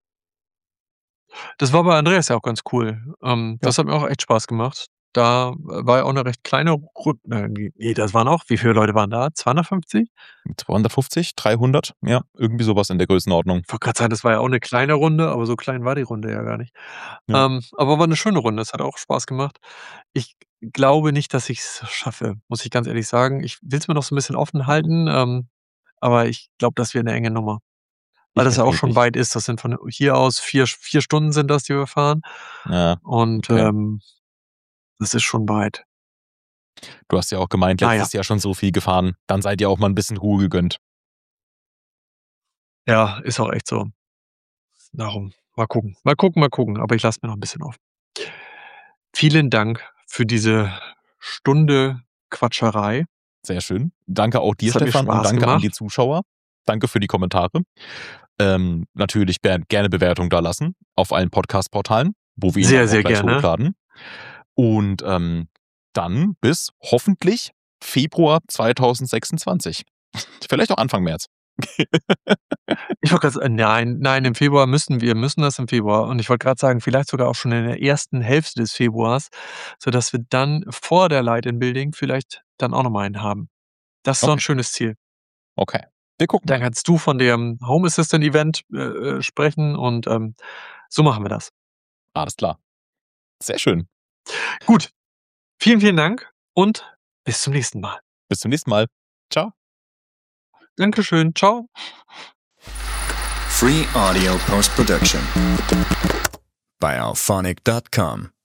Das war bei Andreas ja auch ganz cool. Das hat mir auch echt Spaß gemacht. Da war ja auch 'ne recht kleine Runde. Ne, das waren auch, wie viele Leute waren da? 250? 250, 300, ja, irgendwie sowas in der Größenordnung. Ich wollte grad sagen, das war ja auch 'ne kleine Runde, aber so klein war die Runde ja gar nicht. Ja. Aber war 'ne schöne Runde. Es hat auch Spaß gemacht. Ich glaube nicht, dass ich's schaffe, muss ich ganz ehrlich sagen. Ich will's mir noch so 'n bisschen offen halten, aber ich glaube, das wird 'ne enge Nummer. Weil das ja auch schon nicht. weit ist. Das sind von hier aus 4 Stunden sind das, die wir fahren. Ja, Und, okay. das ist schon weit. Du hast ja auch gemeint, Na ja. letztes Jahr schon so viel gefahren. Dann seid ihr auch mal ein bisschen Ruhe gegönnt. Ja, ist auch echt so. Darum. Mal gucken. Mal gucken, mal gucken. Aber ich lasse mir noch 'n bisschen offen. Vielen Dank für diese Stunde Quatscherei. Sehr schön. Danke auch dir, Es hat mir Stefan, und Spaß danke an gemacht. die Zuschauer. Danke für die Kommentare. Natürlich gerne Bewertung da lassen auf allen Podcast-Portalen, wo wir ihn Sehr, auch sehr gleich gerne. hochladen. Und dann bis hoffentlich Februar 2026. Vielleicht auch Anfang März. Ich wollte grad sagen, nein, im Februar müssen das im Februar. Und ich wollte grad sagen, vielleicht sogar auch schon in der ersten Hälfte des Februars, sodass wir dann vor der Light in Building vielleicht dann auch noch mal einen haben. Das ist doch 'n Okay. schönes Ziel. Okay. Wir gucken Dann mal. kannst du von dem Home Assistant Event, sprechen und, so machen wir das. Alles klar. Sehr schön. Gut. Vielen, vielen Dank und bis zum nächsten Mal. Bis zum nächsten Mal. Ciao. Dankeschön. Tschau. Free audio post production by alphonic.com.